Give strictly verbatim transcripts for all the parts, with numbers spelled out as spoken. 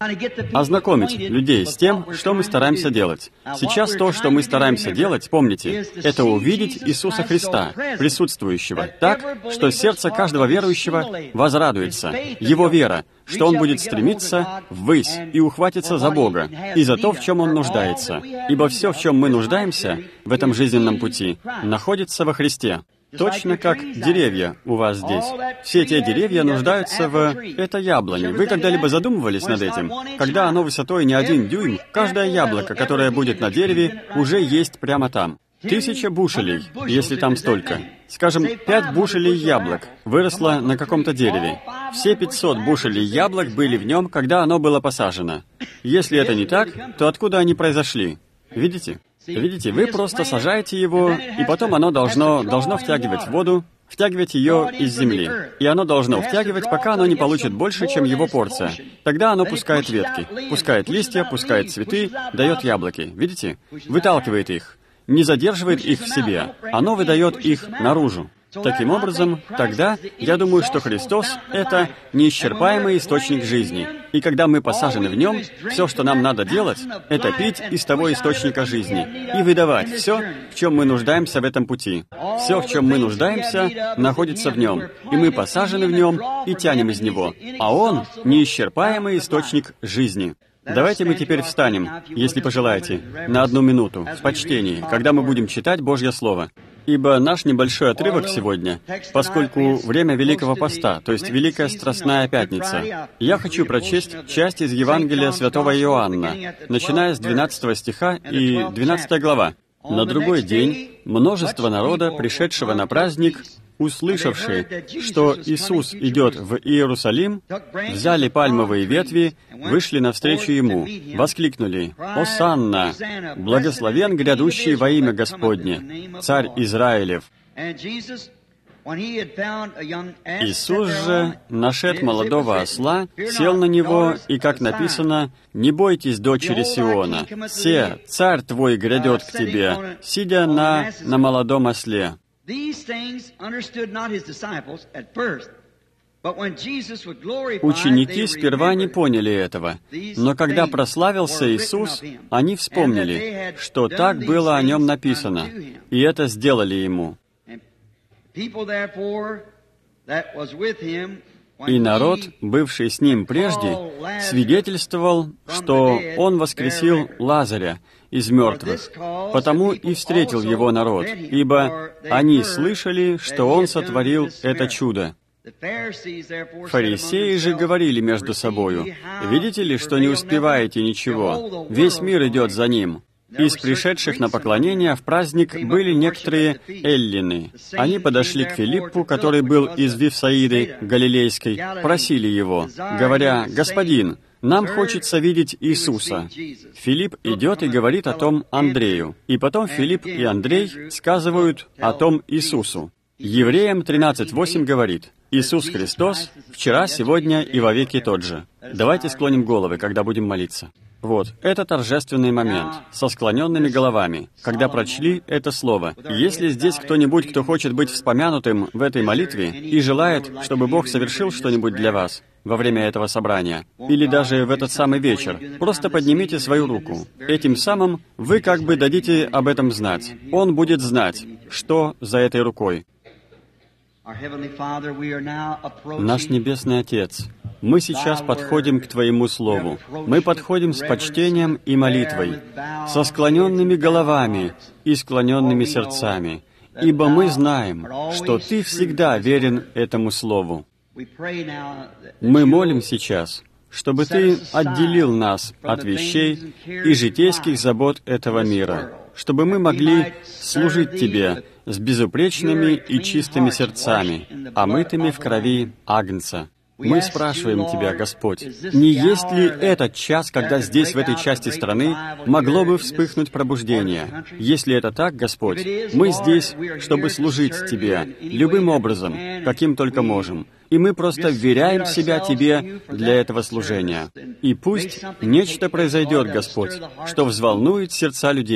ознакомить людей с тем, что мы стараемся делать. Сейчас то, что мы стараемся делать, помните, это увидеть Иисуса Христа, присутствующего, так, что сердце каждого верующего возрадуется, его вера, что он будет стремиться ввысь и ухватиться за Бога и за то, в чем он нуждается. Ибо все, в чем мы нуждаемся в этом жизненном пути, находится во Христе. Точно как деревья у вас здесь. Все те деревья нуждаются в... Это яблони. Вы когда-либо задумывались над этим? Когда оно высотой не один дюйм, каждое яблоко, которое будет на дереве, уже есть прямо там. Тысяча бушелей, если там столько. Скажем, пять бушелей яблок выросло на каком-то дереве. Все пятьсот бушелей яблок были в нем, когда оно было посажено. Если это не так, то откуда они произошли? Видите? Видите, вы просто сажаете его, и потом оно должно, должно втягивать воду, втягивать ее из земли. И оно должно втягивать, пока оно не получит больше, чем его порция. Тогда оно пускает ветки, пускает листья, пускает цветы, дает яблоки. Видите? Выталкивает их. Не задерживает их в себе. Оно выдает их наружу. Таким образом, тогда, я думаю, что Христос — это неисчерпаемый источник жизни. И когда мы посажены в Нем, все, что нам надо делать, это пить из того источника жизни и выдавать все, в чем мы нуждаемся в этом пути. Все, в чем мы нуждаемся, находится в Нем, и мы посажены в Нем и тянем из Него. А Он — неисчерпаемый источник жизни. Давайте мы теперь встанем, если пожелаете, на одну минуту, в почтении, когда мы будем читать Божье Слово. Ибо наш небольшой отрывок сегодня, поскольку время Великого Поста, то есть Великая Страстная Пятница, я хочу прочесть часть из Евангелия Святого Иоанна, начиная с двенадцатого стиха и двенадцатой глава. На другой день множество народа, пришедшего на праздник, услышавшие, что Иисус идет в Иерусалим, взяли пальмовые ветви, вышли навстречу Ему, воскликнули: «Осанна! Благословен грядущий во имя Господне, Царь Израилев!» Иисус же, нашед молодого осла, сел на него, и, как написано, «Не бойтесь, дочери Сиона, се, царь твой грядет к тебе, сидя на, на молодом осле». Ученики сперва не поняли этого, но когда прославился Иисус, они вспомнили, что так было о Нем написано, и это сделали Ему. И народ, бывший с Ним прежде, свидетельствовал, что Он воскресил Лазаря из мертвых, потому и встретил его народ, ибо они слышали, что Он сотворил это чудо. Фарисеи же говорили между собою: «Видите ли, что не успеваете ничего? Весь мир идет за Ним». Из пришедших на поклонение в праздник были некоторые эллины. Они подошли к Филиппу, который был из Вифсаиды Галилейской, просили его, говоря: «Господин, нам хочется видеть Иисуса». Филипп идет и говорит о том Андрею. И потом Филипп и Андрей сказывают о том Иисусу. Евреям тринадцать восемь говорит: «Иисус Христос вчера, сегодня и вовеки тот же». Давайте склоним головы, когда будем молиться. Вот, это торжественный момент, со склоненными головами, когда прочли это слово. Если здесь кто-нибудь, кто хочет быть вспомянутым в этой молитве и желает, чтобы Бог совершил что-нибудь для вас во время этого собрания, или даже в этот самый вечер, просто поднимите свою руку. Этим самым вы как бы дадите об этом знать. Он будет знать, что за этой рукой. Наш Небесный Отец, мы сейчас подходим к Твоему Слову. Мы подходим с почтением и молитвой, со склоненными головами и склоненными сердцами, ибо мы знаем, что Ты всегда верен этому Слову. Мы молим сейчас, чтобы Ты отделил нас от вещей и житейских забот этого мира, чтобы мы могли служить Тебе с безупречными и чистыми сердцами, омытыми в крови Агнца. Мы спрашиваем Тебя, Господь, не есть ли этот час, когда здесь, в этой части страны, могло бы вспыхнуть пробуждение? Если это так, Господь, мы здесь, чтобы служить Тебе любым образом, каким только можем. И мы просто вверяем себя Тебе для этого служения. И пусть нечто произойдет, Господь, что взволнует сердца людей,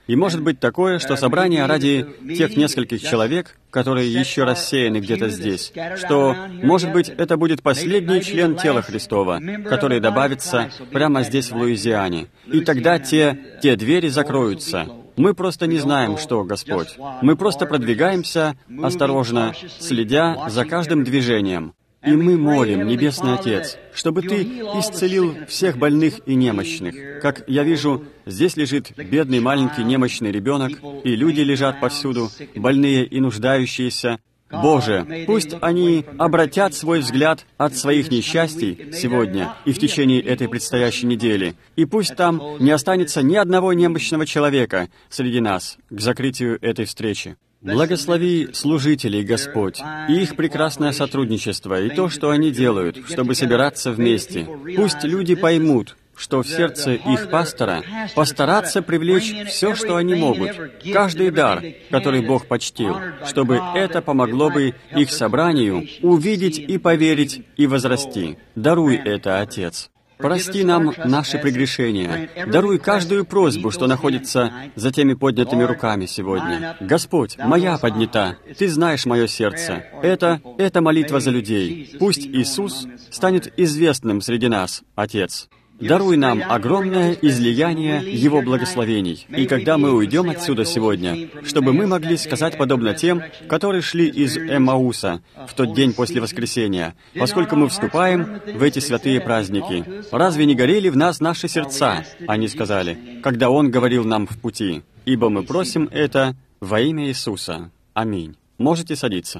И может быть такое, что собрание ради тех нескольких человек, которые еще рассеяны где-то здесь, что, может быть, это будет последний член тела Христова, который добавится прямо здесь, в Луизиане. И тогда те, те двери закроются. Мы просто не знаем, что, Господь. Мы просто продвигаемся осторожно, следя за каждым движением. И мы молим, Небесный Отец, чтобы Ты исцелил всех больных и немощных. Как я вижу, здесь лежит бедный маленький немощный ребенок, и люди лежат повсюду, больные и нуждающиеся. Боже, пусть они обратят свой взгляд от своих несчастий сегодня и в течение этой предстоящей недели, и пусть там не останется ни одного немощного человека среди нас к закрытию этой встречи. Благослови служителей, Господь, и их прекрасное сотрудничество, и то, что они делают, чтобы собираться вместе. Пусть люди поймут, что в сердце их пастора постараться привлечь все, что они могут, каждый дар, который Бог почтил, чтобы это помогло бы их собранию увидеть и поверить и возрасти. Даруй это, Отец. Прости нам наши прегрешения. Даруй каждую просьбу, что находится за теми поднятыми руками сегодня. Господь, моя поднята. Ты знаешь мое сердце. Это, это молитва за людей. Пусть Иисус станет известным среди нас, Отец. Даруй нам огромное излияние Его благословений. И когда мы уйдем отсюда сегодня, чтобы мы могли сказать подобно тем, которые шли из Эммауса в тот день после воскресения, поскольку мы вступаем в эти святые праздники. Разве не горели в нас наши сердца, они сказали, когда Он говорил нам в пути? Ибо мы просим это во имя Иисуса. Аминь. Можете садиться.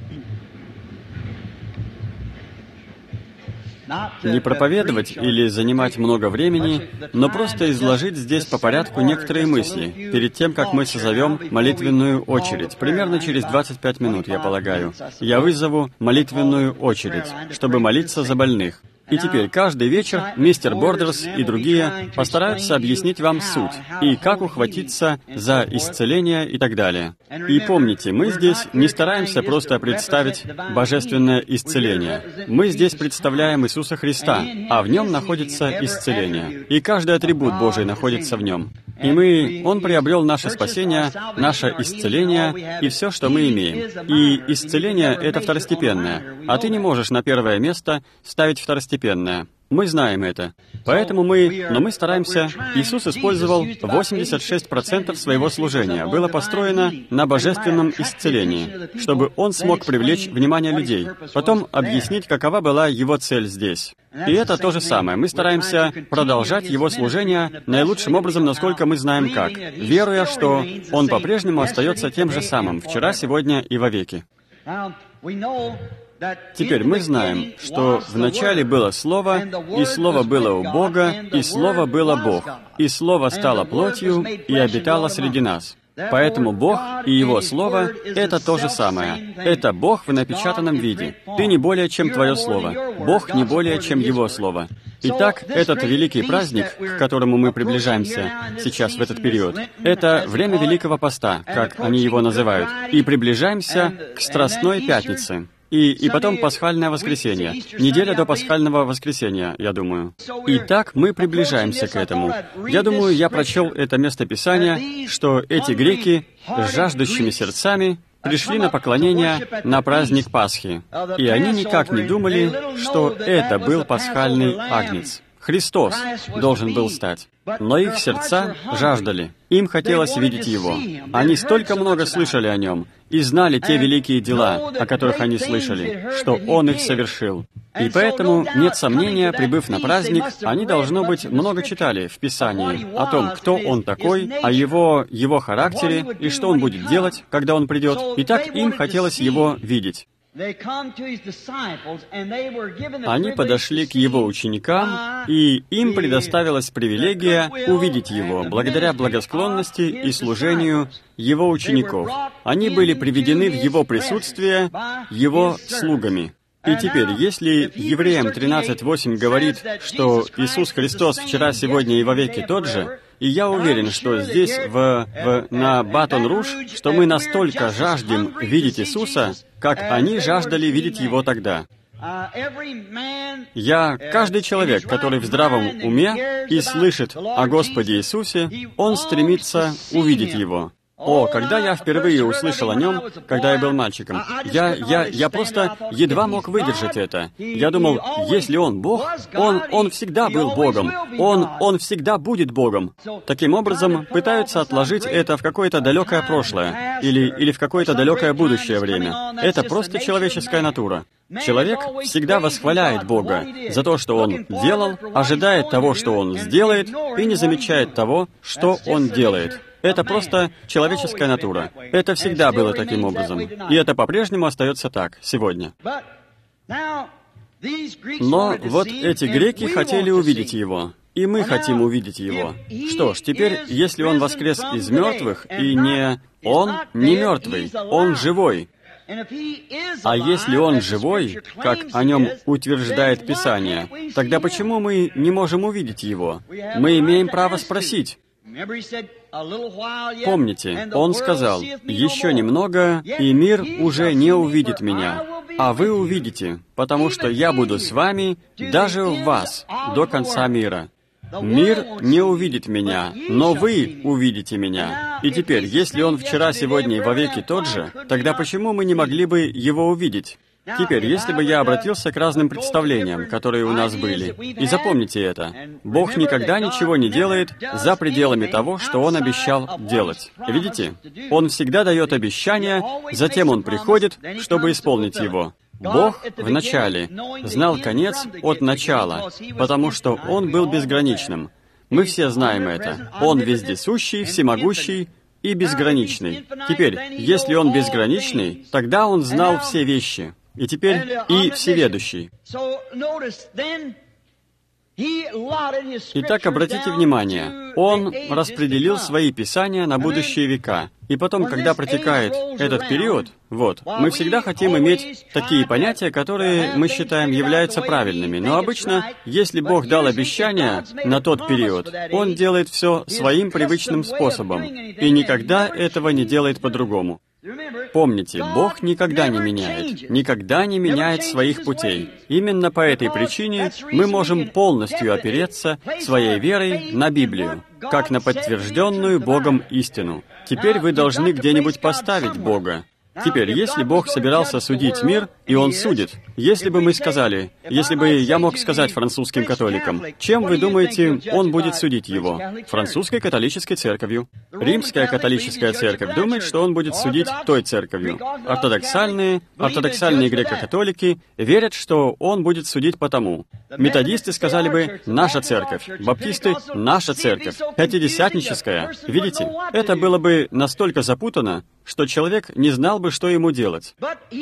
Не проповедовать или занимать много времени, но просто изложить здесь по порядку некоторые мысли, перед тем, как мы созовем молитвенную очередь. Примерно через двадцать пять минут, я полагаю. Я вызову молитвенную очередь, чтобы молиться за больных. И теперь каждый вечер мистер Бордерс и другие постараются объяснить вам суть и как ухватиться за исцеление и так далее. И помните, мы здесь не стараемся просто представить божественное исцеление. Мы здесь представляем Иисуса Христа, а в Нем находится исцеление. И каждый атрибут Божий находится в Нем. И мы, Он приобрел наше спасение, наше исцеление и все, что мы имеем. И исцеление — это второстепенное, а ты не можешь на первое место ставить второстепенное. Мы знаем это. Поэтому мы... Но мы стараемся... Иисус использовал восемьдесят шесть процентов своего служения. Было построено на божественном исцелении, чтобы Он смог привлечь внимание людей. Потом объяснить, какова была Его цель здесь. И это то же самое. Мы стараемся продолжать Его служение наилучшим образом, насколько мы знаем как, веруя, что Он по-прежнему остается тем же самым, вчера, сегодня и вовеки. Теперь мы знаем, что вначале было Слово, и Слово было у Бога, и Слово было Бог, и Слово стало плотью и обитало среди нас. Поэтому Бог и Его Слово — это то же самое. Это Бог в напечатанном виде. Ты не более, чем Твое Слово. Бог не более, чем Его Слово. Итак, этот великий праздник, к которому мы приближаемся сейчас в этот период, это время Великого Поста, как они его называют, и приближаемся к Страстной Пятнице. И, и потом Пасхальное воскресенье. Неделя до Пасхального воскресенья, я думаю. Итак, мы приближаемся к этому. Я думаю, я прочел это место Писания, что эти греки с жаждущими сердцами пришли на поклонение на праздник Пасхи. И они никак не думали, что это был пасхальный агнец. Христос должен был стать. Но их сердца жаждали. Им хотелось видеть Его. Они столько много слышали о Нем и знали те великие дела, о которых они слышали, что Он их совершил. И поэтому, нет сомнения, прибыв на праздник, они, должно быть, много читали в Писании о том, кто Он такой, о Его, Его характере и что Он будет делать, когда Он придет. Итак, им хотелось Его видеть. Они подошли к Его ученикам, и им предоставилась привилегия увидеть Его благодаря благосклонности и служению Его учеников. Они были приведены в Его присутствие Его слугами. И теперь, если Евреям тринадцать восемь говорит, что Иисус Христос вчера, сегодня и вовеки тот же, и я уверен, что здесь, в, в, на Батон-Руж, что мы настолько жаждем видеть Иисуса, как они жаждали видеть Его тогда. Я, каждый человек, который в здравом уме и слышит о Господе Иисусе, он стремится увидеть Его. О, когда я впервые услышал о Нем, когда я был мальчиком, я, я, я просто едва мог выдержать это. Я думал, если Он Бог, Он, Он всегда был Богом. Он, Он всегда будет Богом. Таким образом, пытаются отложить это в какое-то далекое прошлое или, или в какое-то далекое будущее время. Это просто человеческая натура. Человек всегда восхваляет Бога за то, что Он делал, ожидает того, что Он сделает, и не замечает того, что Он делает. Это просто человеческая натура. Это всегда было таким образом. И это по-прежнему остается так сегодня. Но вот эти греки хотели увидеть Его. И мы хотим увидеть Его. Что ж, теперь, если Он воскрес из мертвых, и не... Он не мертвый, Он живой. А если Он живой, как о Нем утверждает Писание, тогда почему мы не можем увидеть Его? Мы имеем право спросить. Помните, Он сказал, «Еще немного, и мир уже не увидит Меня, а вы увидите, потому что Я буду с вами, даже в вас, до конца мира». Мир не увидит Меня, но вы увидите Меня. И теперь, если Он вчера, сегодня и вовеки тот же, тогда почему мы не могли бы Его увидеть? Теперь, если бы я обратился к разным представлениям, которые у нас были, и запомните это, Бог никогда ничего не делает за пределами того, что Он обещал делать. Видите? Он всегда дает обещания, затем Он приходит, чтобы исполнить его. Бог в начале знал конец от начала, потому что Он был безграничным. Мы все знаем это. Он вездесущий, всемогущий и безграничный. Теперь, если Он безграничный, тогда Он знал все вещи. И теперь и всеведущий. Итак, обратите внимание, Он распределил свои писания на будущие века. И потом, когда протекает этот период, вот, мы всегда хотим иметь такие понятия, которые мы считаем являются правильными. Но обычно, если Бог дал обещание на тот период, Он делает все своим привычным способом. И никогда этого не делает по-другому. Помните, Бог никогда не меняет, никогда не меняет своих путей. Именно по этой причине мы можем полностью опереться своей верой на Библию, как на подтвержденную Богом истину. Теперь вы должны где-нибудь поставить Бога. Теперь, если Бог собирался судить мир, и Он судит, если бы мы сказали, если бы я мог сказать французским католикам, чем вы думаете, Он будет судить его? Французской католической церковью. Римская католическая церковь думает, что Он будет судить той церковью. Ортодоксальные, ортодоксальные греко-католики верят, что Он будет судить по тому. Методисты сказали бы «наша церковь», баптисты «наша церковь», пятидесятническая. Видите, это было бы настолько запутано, что человек не знал бы, что ему делать.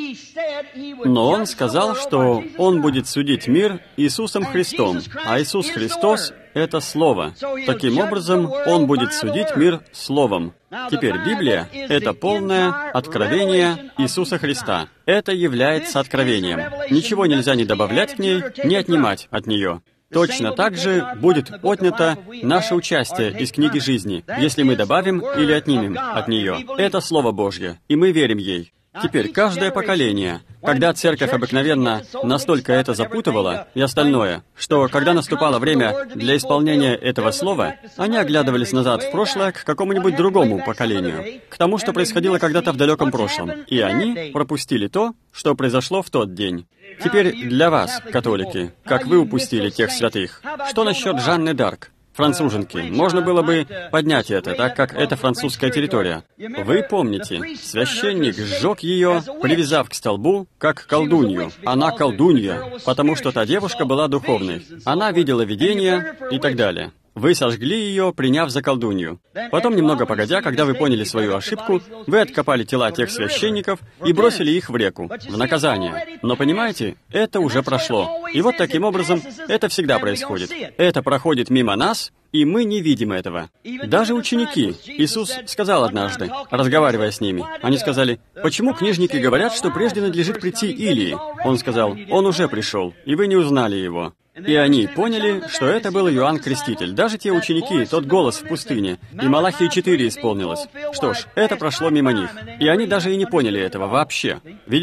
Но Он сказал, что Он будет судить мир Иисусом Христом, а Иисус Христос — это Слово. Таким образом, Он будет судить мир Словом. Теперь Библия — это полное откровение Иисуса Христа. Это является откровением. Ничего нельзя ни добавлять к ней, ни отнимать от нее. Точно так же будет отнято наше участие из книги жизни, если мы добавим или отнимем от нее. Это Слово Божье, и мы верим ей. Теперь, каждое поколение, когда церковь обыкновенно настолько это запутывала и остальное, что когда наступало время для исполнения этого слова, они оглядывались назад в прошлое к какому-нибудь другому поколению, к тому, что происходило когда-то в далеком прошлом, и они пропустили то, что произошло в тот день. Теперь для вас, католики, как вы упустили тех святых, что насчет Жанны д'Арк? Француженки. Можно было бы поднять это, так как это французская территория. Вы помните, священник сжег ее, привязав к столбу, как колдунью. Она колдунья, потому что та девушка была духовной. Она видела видения и так далее. Вы сожгли ее, приняв за колдунью. Потом, немного погодя, когда вы поняли свою ошибку, вы откопали тела тех священников и бросили их в реку, в наказание. Но понимаете, это уже прошло. И вот таким образом это всегда происходит. Это проходит мимо нас, и мы не видим этого. Даже ученики. Иисус сказал однажды, разговаривая с ними, они сказали, «Почему книжники говорят, что прежде надлежит прийти Илии?» Он сказал, «Он уже пришел, и вы не узнали его». И они поняли, что это был Иоанн Креститель. Даже те ученики, тот голос в пустыне. И Малахии четыре исполнилось. Что ж, это прошло мимо них. И они даже и не поняли этого вообще. Видите?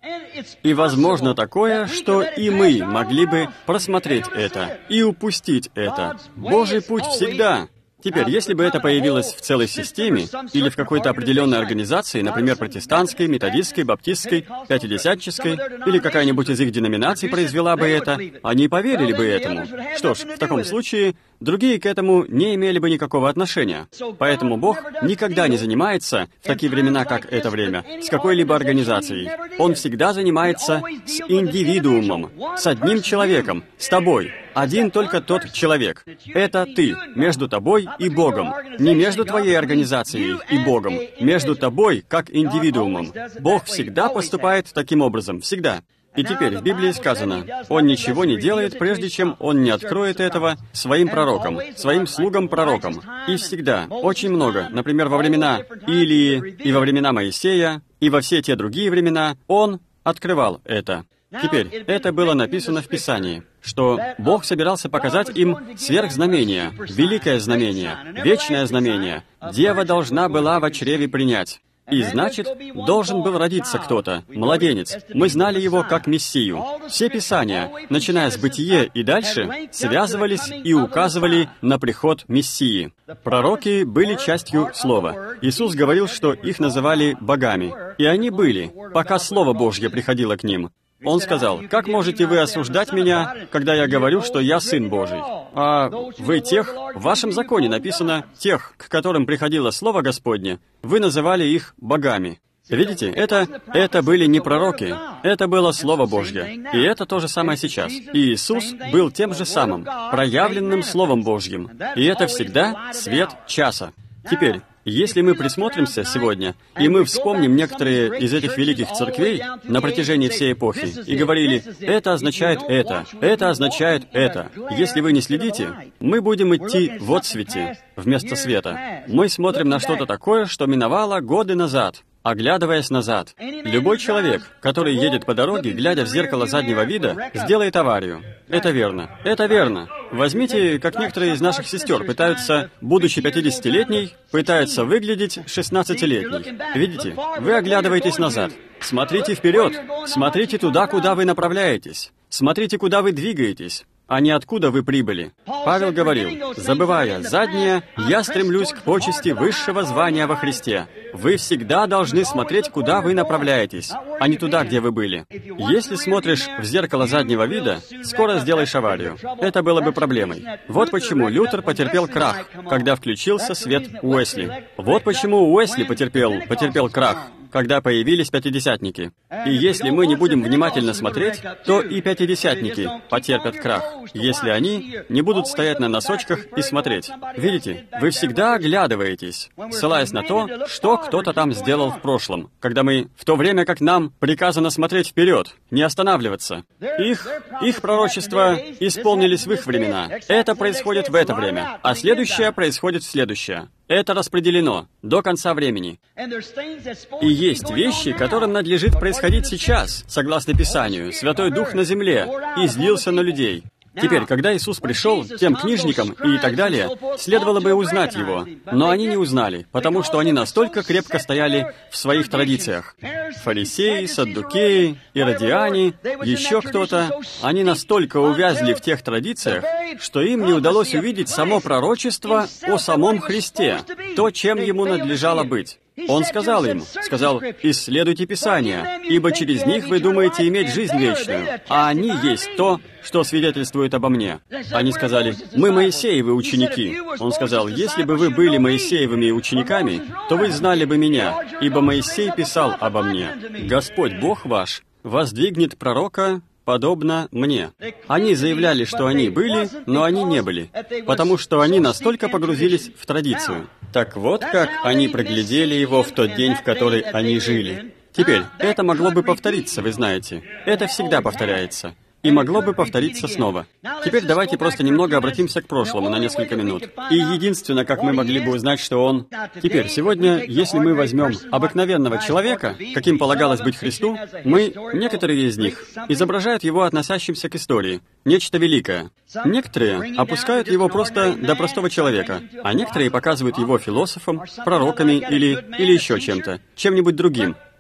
И возможно такое, что и мы могли бы просмотреть это и упустить это. Божий путь всегда. Теперь, если бы это появилось в целой системе или в какой-то определенной организации, например, протестантской, методистской, баптистской, пятидесятнической, или какая-нибудь из их деноминаций произвела бы это, они поверили бы этому. Что ж, в таком случае, другие к этому не имели бы никакого отношения. Поэтому Бог никогда не занимается, в такие времена, как это время, с какой-либо организацией. Он всегда занимается с индивидуумом, с одним человеком, с тобой. Один только тот человек. Это ты, между тобой и Богом. Не между твоей организацией и Богом, между тобой как индивидуумом. Бог всегда поступает таким образом, всегда. И теперь в Библии сказано, Он ничего не делает, прежде чем Он не откроет этого своим пророкам, своим слугам-пророкам. И всегда, очень много, например, во времена Илии, и во времена Моисея, и во все те другие времена, Он открывал это. Теперь, это было написано в Писании, что Бог собирался показать им сверхзнамение, великое знамение, вечное знамение. Дева должна была во чреве принять. И значит, должен был родиться кто-то, младенец. Мы знали его как Мессию. Все Писания, начиная с Бытие и дальше, связывались и указывали на приход Мессии. Пророки были частью Слова. Иисус говорил, что их называли богами. И они были, пока Слово Божье приходило к ним. Он сказал, «Как можете вы осуждать меня, когда я говорю, что я Сын Божий? А вы тех, в вашем законе написано, тех, к которым приходило Слово Господне, вы называли их богами». Видите, это, это были не пророки, это было Слово Божье. И это то же самое сейчас. И Иисус был тем же самым, проявленным Словом Божьим. И это всегда свет часа. Теперь, если мы присмотримся сегодня, и мы вспомним некоторые из этих великих церквей на протяжении всей эпохи, и говорили, это означает это, это означает это. Если вы не следите, мы будем идти в отсвете вместо света. Мы смотрим на что-то такое, что миновало годы назад, оглядываясь назад. Любой человек, который едет по дороге, глядя в зеркало заднего вида, сделает аварию. Это верно. Это верно. Возьмите, как некоторые из наших сестер пытаются, будучи пятидесятилетней, пытаются выглядеть шестнадцатилетней. Видите, вы оглядываетесь назад. Смотрите вперед. Смотрите туда, куда вы направляетесь. Смотрите, куда вы двигаетесь, а не откуда вы прибыли. Павел говорил, забывая заднее, я стремлюсь к почести высшего звания во Христе. Вы всегда должны смотреть, куда вы направляетесь, а не туда, где вы были. Если смотришь в зеркало заднего вида, скоро сделаешь аварию. Это было бы проблемой. Вот почему Лютер потерпел крах, когда включился свет Уэсли. Вот почему Уэсли потерпел, потерпел крах, когда появились пятидесятники. И если мы не будем внимательно смотреть, то и пятидесятники потерпят крах, если они не будут стоять на носочках и смотреть. Видите, вы всегда оглядываетесь, ссылаясь на то, что кто-то там сделал в прошлом, когда мы, в то время как нам приказано смотреть вперед, не останавливаться. Их, их пророчества исполнились в их времена. Это происходит в это время, а следующее происходит в следующее. Это распределено до конца времени. И есть вещи, которым надлежит происходить сейчас, согласно Писанию. Святой Дух на земле излился на людей. Теперь, когда Иисус пришел, тем книжникам и так далее, следовало бы узнать Его, но они не узнали, потому что они настолько крепко стояли в своих традициях. Фарисеи, саддукеи, иродиане, еще кто-то, они настолько увязли в тех традициях, что им не удалось увидеть само пророчество о самом Христе, то, чем Ему надлежало быть. Он сказал им, сказал, «Исследуйте Писания, ибо через них вы думаете иметь жизнь вечную, а они есть то, что свидетельствует обо мне». Они сказали, «Мы Моисеевы ученики». Он сказал, «Если бы вы были Моисеевыми учениками, то вы знали бы меня, ибо Моисей писал обо мне. Господь Бог ваш воздвигнет пророка, подобно мне». Они заявляли, что они были, но они не были, потому что они настолько погрузились в традицию. Так вот, как они проглядели его в тот день, в который они жили. Теперь, это могло бы повториться, вы знаете. Это всегда повторяется. И могло бы повториться снова. Теперь давайте просто немного обратимся к прошлому на несколько минут. И единственное, как мы могли бы узнать, что он... Теперь, сегодня, если мы возьмем обыкновенного человека, каким полагалось быть Христу, мы, некоторые из них, изображают его относящимся к истории, нечто великое. Некоторые опускают его просто до простого человека, а некоторые показывают его философом, пророками или, или еще чем-то, чем-нибудь другим,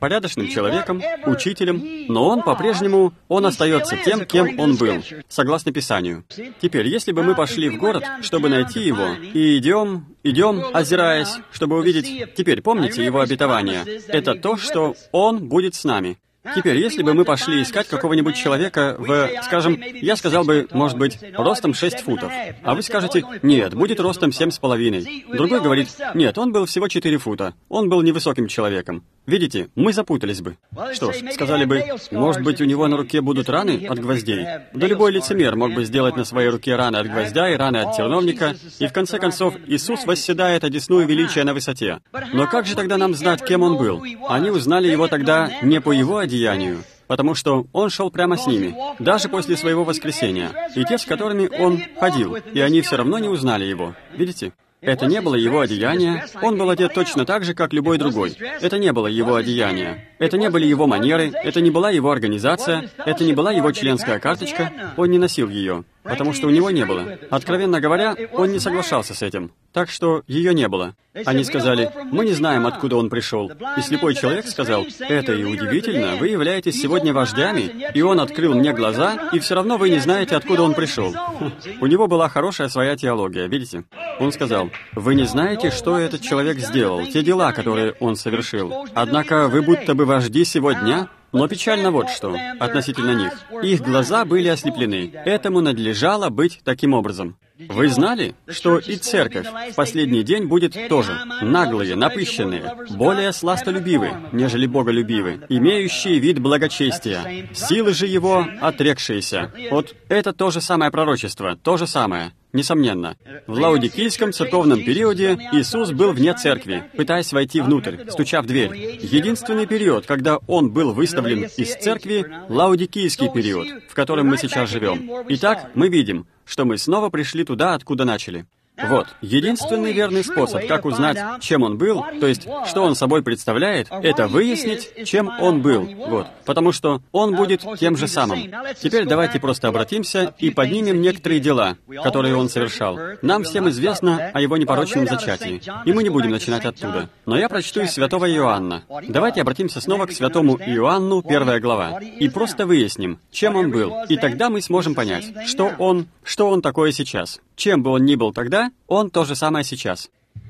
порядочным человеком, учителем, но он по-прежнему, он остается тем, кем он был, согласно Писанию. Теперь, если бы мы пошли в город, чтобы найти его, и идем, идем, озираясь, чтобы увидеть... Теперь, помните его обетование? Это то, что он будет с нами. Теперь, если бы мы пошли искать какого-нибудь человека в, скажем, я сказал бы, может быть, ростом шесть футов, а вы скажете, нет, будет ростом семь с половиной. Другой говорит, нет, он был всего четыре фута, он был невысоким человеком. Видите, мы запутались бы. Что ж, сказали бы, может быть, у него на руке будут раны от гвоздей? Да любой лицемер мог бы сделать на своей руке раны от гвоздя и раны от терновника, и в конце концов Иисус восседает одесную величия на высоте. Но как же тогда нам знать, кем он был? Они узнали его тогда не по его одеянию, потому что он шел прямо с ними, даже после своего воскресения, и те, с которыми он ходил, и они все равно не узнали его. Видите? Это не было его одеяние, он был одет точно так же, как любой другой. Это не было его одеяние. Это не были его манеры, это не была его организация, это не была его членская карточка, он не носил ее, потому что у него не было. Откровенно говоря, он не соглашался с этим, так что ее не было. Они сказали, мы не знаем, откуда он пришел. И слепой человек сказал, это и удивительно, вы являетесь сегодня вождями, и он открыл мне глаза, и все равно вы не знаете, откуда он пришел. У него была хорошая своя теология, видите? Он сказал, вы не знаете, что этот человек сделал, те дела, которые он совершил. Однако вы будто бы вожди сего дня. Но печально вот что, относительно них. Их глаза были ослеплены. Этому надлежало быть таким образом. Вы знали, что и церковь в последний день будет тоже наглые, напыщенные, более сластолюбивы, нежели боголюбивы, имеющие вид благочестия, силы же его отрекшиеся. Вот это то же самое пророчество, то же самое. Несомненно, в лаудикийском церковном периоде Иисус был вне церкви, пытаясь войти внутрь, стуча в дверь. Единственный период, когда Он был выставлен из церкви, лаудикийский период, в котором мы сейчас живем. Итак, мы видим, что мы снова пришли туда, откуда начали. Вот, единственный верный способ, как узнать, чем он был, то есть, что он собой представляет, это выяснить, чем он был. Вот, потому что он будет тем же самым. Теперь давайте просто обратимся и поднимем некоторые дела, которые он совершал. Нам всем известно о его непорочном зачатии, и мы не будем начинать оттуда. Но я прочту из святого Иоанна. Давайте обратимся снова к святому Иоанну, первая глава, и просто выясним, чем он был, и тогда мы сможем понять, что он, что он такое сейчас. Чем бы он ни был тогда, он то же самое сейчас.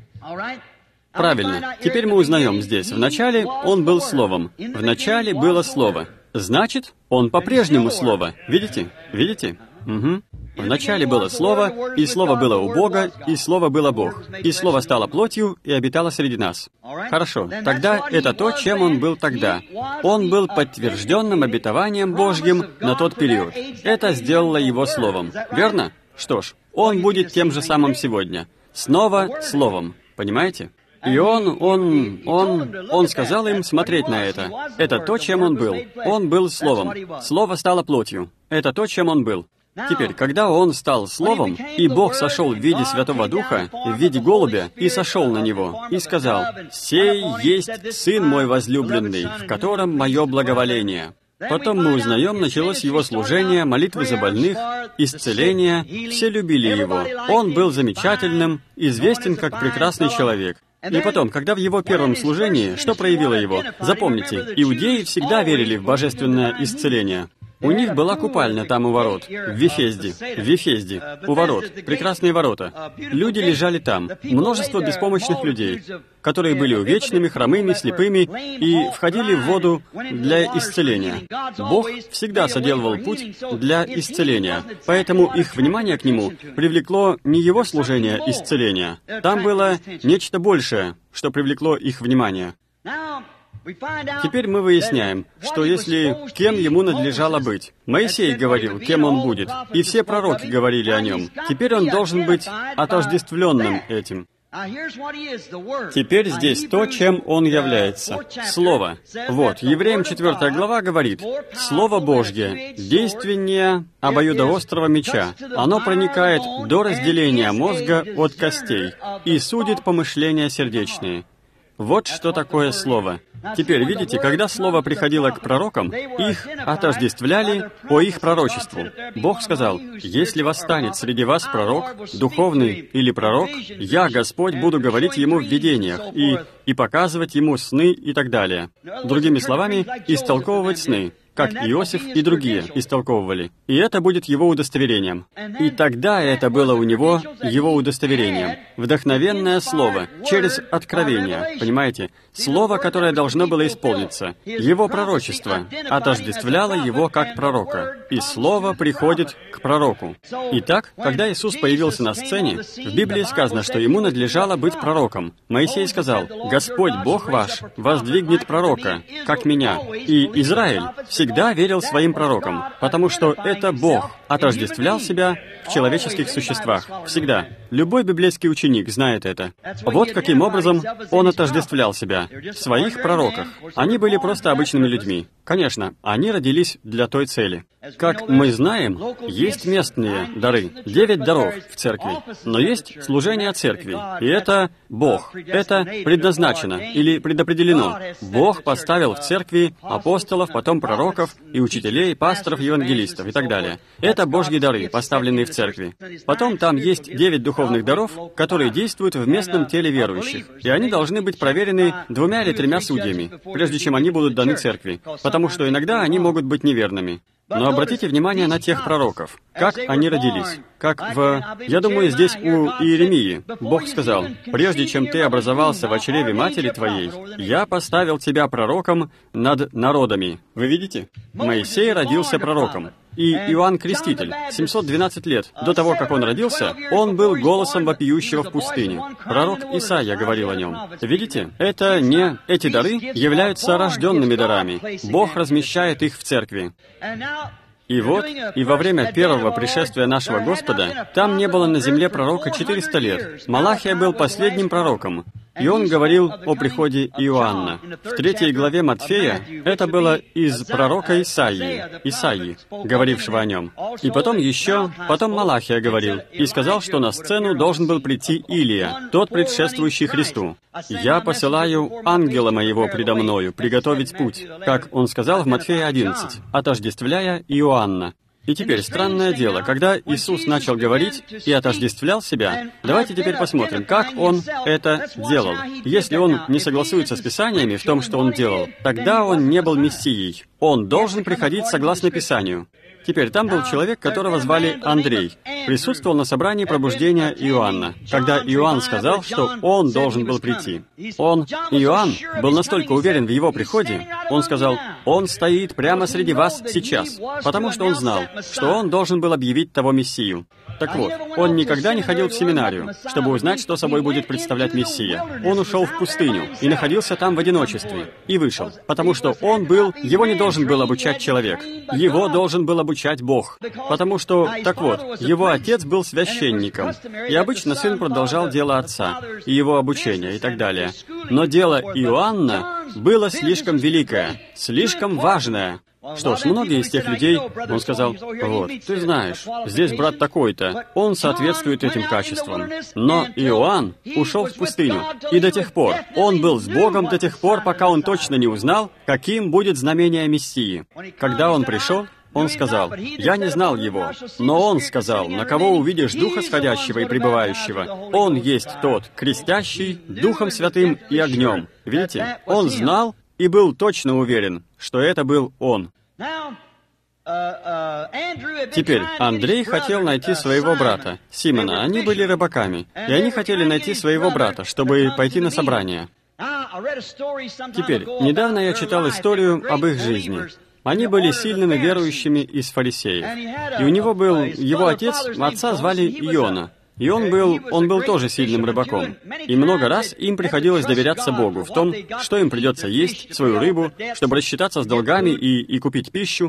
Правильно. Теперь мы узнаем здесь. Вначале он был Словом. Вначале было Слово. Значит, он по-прежнему Слово. Видите? Видите? Угу. Вначале было Слово, и Слово было у Бога, и Слово было Бог. И Слово стало плотью и обитало среди нас. Хорошо. Тогда это то, чем он был тогда. Он был подтвержденным обетованием Божьим на тот период. Это сделало его Словом. Верно? Что ж, он будет тем же самым сегодня. Снова Словом. Понимаете? И он, он, он, он сказал им смотреть на это. Это то, чем он был. Он был Словом. Слово стало плотью. Это то, чем он был. Теперь, когда он стал Словом, и Бог сошел в виде Святого Духа, в виде голубя, и сошел на него, и сказал, «Сей есть Сын мой возлюбленный, в котором мое благоволение». Потом мы узнаем, началось его служение, молитвы за больных, исцеление, все любили его. Он был замечательным, известен как прекрасный человек. И потом, когда в его первом служении, что проявило его? Запомните, иудеи всегда верили в божественное исцеление. У них была купальня там у ворот, в Вифезде, в Вифезде, у ворот, прекрасные ворота. Люди лежали там, множество беспомощных людей, которые были увечными, хромыми, слепыми и входили в воду для исцеления. Бог всегда соделывал путь для исцеления, поэтому их внимание к Нему привлекло не Его служение исцеления. Там было нечто большее, что привлекло их внимание. Теперь мы выясняем, что если кем ему надлежало быть. Моисей говорил, кем он будет, и все пророки говорили о нем. Теперь он должен быть отождествленным этим. Теперь здесь то, чем он является. Слово. Вот, Евреям четвёртая глава говорит, «Слово Божье действеннее обоюдоострого меча. Оно проникает до разделения мозга от костей и судит помышления сердечные». Вот что такое Слово. Теперь, видите, когда Слово приходило к пророкам, их отождествляли по их пророчеству. Бог сказал: «Если восстанет среди вас пророк, духовный или пророк, я, Господь, буду говорить ему в видениях и, и показывать ему сны и так далее». Другими словами, истолковывать сны, как Иосиф и другие истолковывали. И это будет его удостоверением. И тогда это было у него его удостоверением. Вдохновенное слово, через откровение, понимаете? Слово, которое должно было исполниться. Его пророчество отождествляло его как пророка. И слово приходит к пророку. Итак, когда Иисус появился на сцене, в Библии сказано, что ему надлежало быть пророком. Моисей сказал: «Господь Бог ваш воздвигнет пророка, как меня». И Израиль всегда верил своим пророкам, потому что это Бог отождествлял себя в человеческих существах. Всегда. Любой библейский ученик знает это. Вот каким образом он отождествлял себя в своих пророках. Они были просто обычными людьми. Конечно, они родились для той цели. Как мы знаем, есть местные дары, девять даров в церкви, но есть служение церкви, и это Бог. Это предназначено или предопределено. Бог поставил в церкви апостолов, потом пророков и учителей, пасторов, евангелистов и так далее. Это Божьи дары, поставленные в церкви. Потом там есть девять духовных даров, которые действуют в местном теле верующих, и они должны быть проверены двумя или тремя судьями, прежде чем они будут даны церкви, потому что иногда они могут быть неверными. Но обратите внимание на тех пророков, как они родились. Как в... Я думаю, здесь у Иеремии Бог сказал: «Прежде чем ты образовался в чреве матери твоей, я поставил тебя пророком над народами». Вы видите? Моисей родился пророком. И Иоанн Креститель, семьсот двенадцать лет до того, как он родился, он был голосом вопиющего в пустыне. Пророк Исаия говорил о нем. Видите? Это не... Эти дары являются рожденными дарами. Бог размещает их в церкви. И вот, и во время первого пришествия нашего Господа, там не было на земле пророка четыреста лет. Малахия был последним пророком. И он говорил о приходе Иоанна. В третьей главе Матфея это было из пророка Исаии, Исаии, говорившего о нем. И потом еще, потом Малахия говорил, и сказал, что на сцену должен был прийти Илия, тот, предшествующий Христу. «Я посылаю ангела моего предо мною приготовить путь», как он сказал в Матфея одиннадцать, отождествляя Иоанна. И теперь, странное дело, когда Иисус начал говорить и отождествлял себя, давайте теперь посмотрим, как Он это делал. Если Он не согласуется с Писаниями в том, что Он делал, тогда Он не был Мессией. Он должен приходить согласно Писанию. Теперь, там был человек, которого звали Андрей, присутствовал на собрании пробуждения Иоанна, когда Иоанн сказал, что он должен был прийти. Он, Иоанн, был настолько уверен в его приходе, он сказал: «Он стоит прямо среди вас сейчас», потому что он знал, что он должен был объявить того Мессию. Так вот, он никогда не ходил в семинарию, чтобы узнать, что собой будет представлять Мессия. Он ушел в пустыню и находился там в одиночестве, и вышел, потому что он был, его не должен был обучать человек, его должен был обучать Бог. Потому что, так вот, его отец был священником, и обычно сын продолжал дело отца, и его обучение, и так далее. Но дело Иоанна было слишком великое, слишком важное. Что ж, многие из тех людей, он сказал: «Вот, ты знаешь, здесь брат такой-то, он соответствует этим качествам». Но Иоанн ушел в пустыню, и до тех пор, он был с Богом до тех пор, пока он точно не узнал, каким будет знамение Мессии. Когда он пришел, он сказал: «Я не знал его». Но он сказал: «На кого увидишь Духа Сходящего и пребывающего? Он есть тот, крестящий Духом Святым и огнем». Видите? Он знал и был точно уверен, что это был он. Теперь Андрей хотел найти своего брата, Симона. Они были рыбаками, и они хотели найти своего брата, чтобы пойти на собрание. Теперь, недавно я читал историю об их жизни. Они были сильными верующими из фарисеев. И у него был, его отец, отца звали Иона. И он был, он был тоже сильным рыбаком. И много раз им приходилось доверяться Богу в том, что им придется есть свою рыбу, чтобы рассчитаться с долгами и, и купить пищу.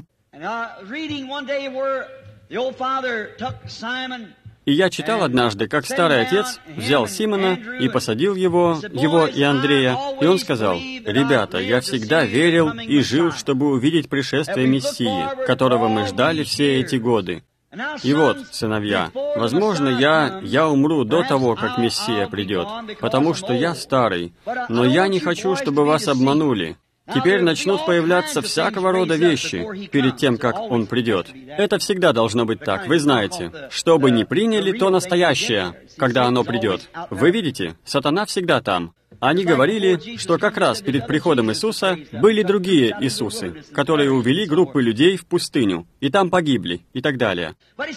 И я читал однажды, как старый отец взял Симона и посадил его, его и Андрея, и он сказал: «Ребята, я всегда верил и жил, чтобы увидеть пришествие Мессии, которого мы ждали все эти годы». И вот, сыновья, возможно, я, я умру до того, как Мессия придет, потому что я старый, но я не хочу, чтобы вас обманули. Теперь начнут появляться всякого рода вещи перед тем, как Он придет. Это всегда должно быть так, вы знаете. Что бы ни приняли, то настоящее, когда оно придет. Вы видите, сатана всегда там. Они говорили, что как раз перед приходом Иисуса были другие Иисусы, которые увели группы людей в пустыню, и там погибли, и так далее.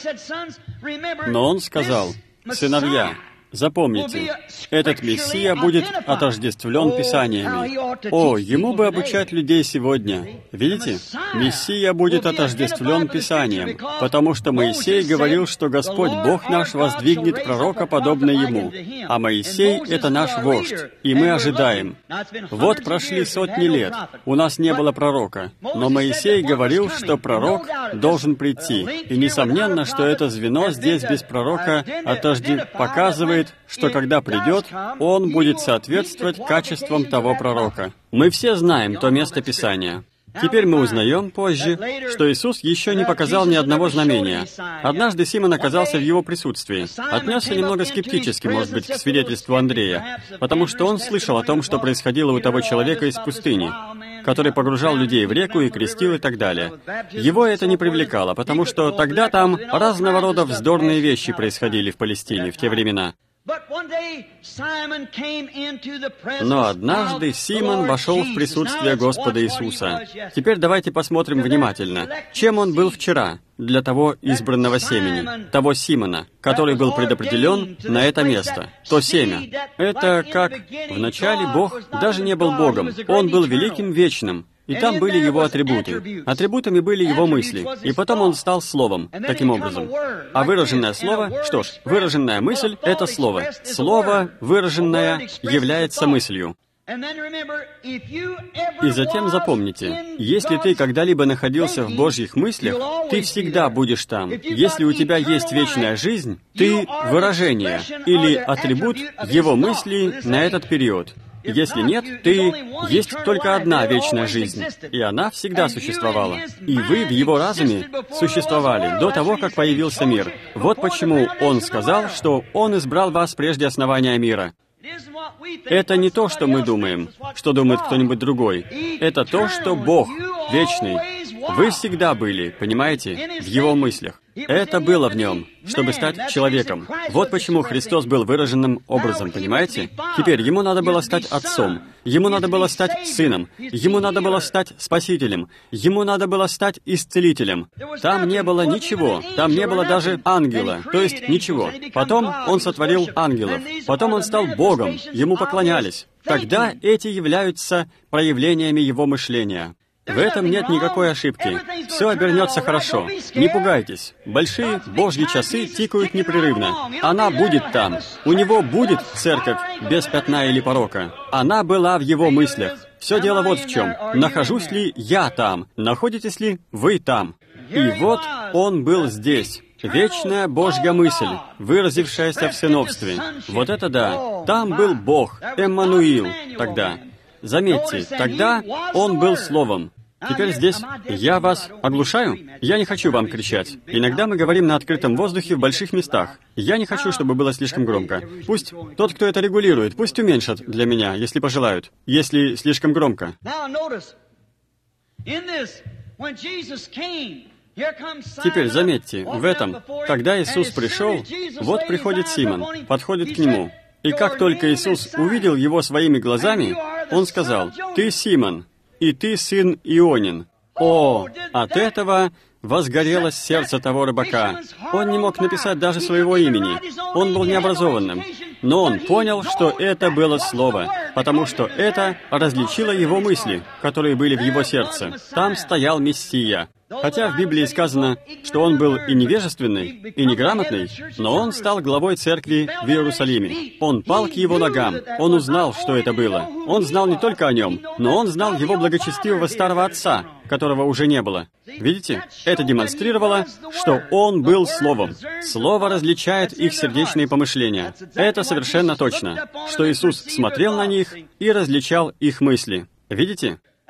Но Он сказал: «Сыновья, запомните, этот Мессия будет отождествлен Писаниями. О, ему бы обучать людей сегодня. Видите? Мессия будет отождествлен Писанием, потому что Моисей говорил, что Господь Бог наш воздвигнет пророка, подобно ему. А Моисей — это наш вождь, и мы ожидаем. Вот прошли сотни лет, у нас не было пророка, но Моисей говорил, что пророк должен прийти. И несомненно, что это звено здесь без пророка отожде... показывает, что когда придет, он будет соответствовать качествам того пророка. Мы все знаем то место Писания. Теперь мы узнаем позже, что Иисус еще не показал ни одного знамения. Однажды Симон оказался в его присутствии. Отнесся немного скептически, может быть, к свидетельству Андрея, потому что он слышал о том, что происходило у того человека из пустыни, который погружал людей в реку и крестил и так далее. Его это не привлекало, потому что тогда там разного рода вздорные вещи происходили в Палестине в те времена. Но однажды Симон вошел в присутствие Господа Иисуса. Теперь давайте посмотрим внимательно, чем он был вчера для того избранного семени, того Симона, который был предопределен на это место, то семя. Это как вначале Бог даже не был Богом, Он был великим, вечным. И там были Его атрибуты. Атрибутами были Его мысли. И потом Он стал Словом, таким образом. А выраженное Слово, что ж, выраженная мысль — это Слово. Слово, выраженное, является мыслью. И затем запомните, если ты когда-либо находился в Божьих мыслях, ты всегда будешь там. Если у тебя есть вечная жизнь, ты — выражение или атрибут Его мыслей на этот период. Если нет, ты есть только одна вечная жизнь, и она всегда существовала. И вы в Его разуме существовали до того, как появился мир. Вот почему Он сказал, что Он избрал вас прежде основания мира. Это не то, что мы думаем, что думает кто-нибудь другой. Это то, что Бог, вечный. Вы всегда были, понимаете, в Его мыслях. Это было в Нем, чтобы стать человеком. Вот почему Христос был выраженным образом, понимаете? Теперь Ему надо было стать Отцом, Ему надо было стать Сыном, Ему надо было стать Спасителем, Ему надо было стать Исцелителем. Там не было ничего, там не было даже ангела, то есть ничего. Потом Он сотворил ангелов, потом Он стал Богом, Ему поклонялись. Тогда эти являются проявлениями Его мышления. В этом нет никакой ошибки. Все обернется хорошо. Не пугайтесь. Большие Божьи часы тикают непрерывно. Она будет там. У Него будет церковь без пятна или порока. Она была в Его мыслях. Все дело вот в чем. Нахожусь ли я там? Находитесь ли вы там? И вот Он был здесь. Вечная Божья мысль, выразившаяся в сыновстве. Вот это да. Там был Бог, Эммануил, тогда. Заметьте, тогда Он был Словом. Теперь здесь я вас оглушаю? Я не хочу вам кричать. Иногда мы говорим на открытом воздухе в больших местах. Я не хочу, чтобы было слишком громко. Пусть тот, кто это регулирует, пусть уменьшат для меня, если пожелают, если слишком громко. Теперь заметьте, в этом, когда Иисус пришел, вот приходит Симон, подходит к Нему. И как только Иисус увидел его своими глазами, Он сказал: «Ты Симон, и ты сын Ионин». О, от этого возгорелось сердце того рыбака. Он не мог написать даже своего имени. Он был необразованным. Но он понял, что это было Слово, потому что это различило его мысли, которые были в его сердце. Там стоял Мессия. Хотя в Библии сказано, что он был и невежественный, и неграмотный, но он стал главой церкви в Иерусалиме. Он пал к его ногам. Он узнал, что это было. Он знал не только о нем, но он знал его благочестивого старого отца, которого уже не было. Видите? Это демонстрировало, что он был Словом. Слово различает их сердечные помышления. Это совершенно точно, что Иисус смотрел на них и различал их мысли. Видите?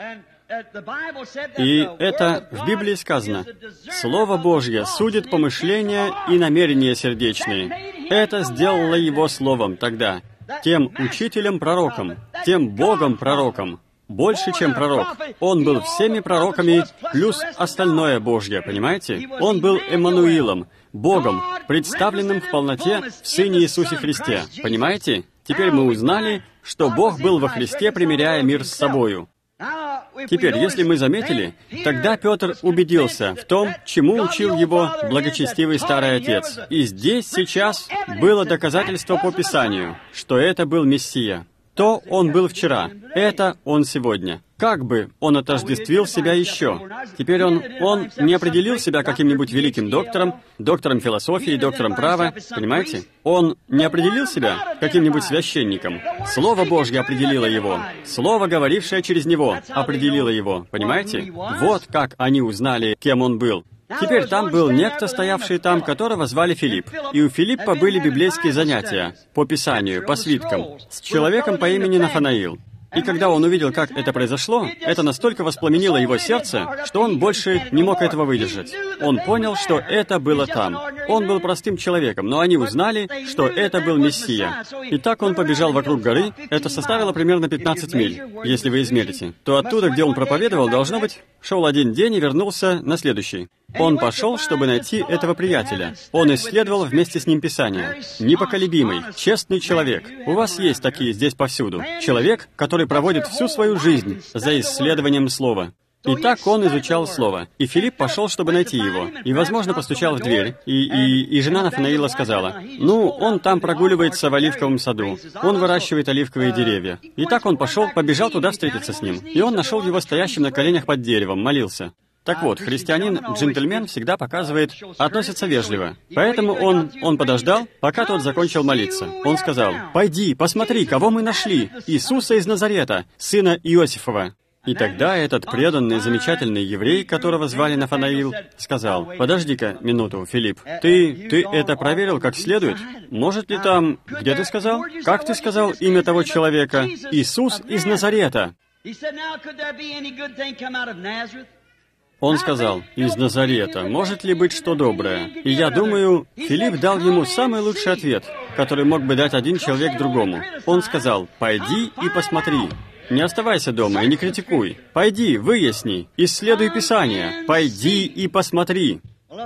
И это в Библии сказано: «Слово Божье судит помышления и намерения сердечные». Это сделало его словом тогда, тем учителем-пророком, тем Богом-пророком, больше, чем пророк. Он был всеми пророками, плюс остальное Божье, понимаете? Он был Эммануилом, Богом, представленным в полноте в Сыне Иисусе Христе, понимаете? Теперь мы узнали, что Бог был во Христе, примиряя мир с собою. Теперь, если мы заметили, тогда Петр убедился в том, чему учил его благочестивый старый отец. И здесь сейчас было доказательство по Писанию, что это был Мессия. То он был вчера, это он сегодня. Как бы он отождествил себя еще? Теперь он, он не определил себя каким-нибудь великим доктором, доктором философии, доктором права, понимаете? Он не определил себя каким-нибудь священником. Слово Божье определило его. Слово, говорившее через него, определило его, понимаете? Вот как они узнали, кем он был. Теперь там был некто, стоявший там, которого звали Филипп. И у Филиппа были библейские занятия по Писанию, по свиткам, с человеком по имени Нафанаил. И когда он увидел, как это произошло, это настолько воспламенило его сердце, что он больше не мог этого выдержать. Он понял, что это было там. Он был простым человеком, но они узнали, что это был Мессия. И так он побежал вокруг горы. Это составило примерно пятнадцать миль, если вы измерите. То оттуда, где он проповедовал, должно быть, шел один день и вернулся на следующий. Он пошел, чтобы найти этого приятеля. Он исследовал вместе с ним Писание. Непоколебимый, честный человек. У вас есть такие здесь повсюду. Человек, который проводит всю свою жизнь за исследованием Слова. И так он изучал Слово. И Филипп пошел, чтобы найти его. И, возможно, постучал в дверь. И, и, и жена Нафанаила сказала: «Ну, он там прогуливается в оливковом саду. Он выращивает оливковые деревья». И так он пошел, побежал туда встретиться с ним. И он нашел его стоящим на коленях под деревом, молился. Так вот, христианин-джентльмен всегда показывает, относится вежливо. Поэтому он, он подождал, пока тот закончил молиться. Он сказал: «Пойди, посмотри, кого мы нашли! Иисуса из Назарета, сына Иосифова». И тогда этот преданный, замечательный еврей, которого звали Нафанаил, сказал: «Подожди-ка минуту, Филипп, ты, ты это проверил как следует? Может ли там, где ты сказал? Как ты сказал имя того человека? Иисус из Назарета». Он сказал: «Из Назарета. Может ли быть что доброе?» И я думаю, Филипп дал ему самый лучший ответ, который мог бы дать один человек другому. Он сказал: «Пойди и посмотри. Не оставайся дома и не критикуй. Пойди, выясни, исследуй Писание. Пойди и посмотри».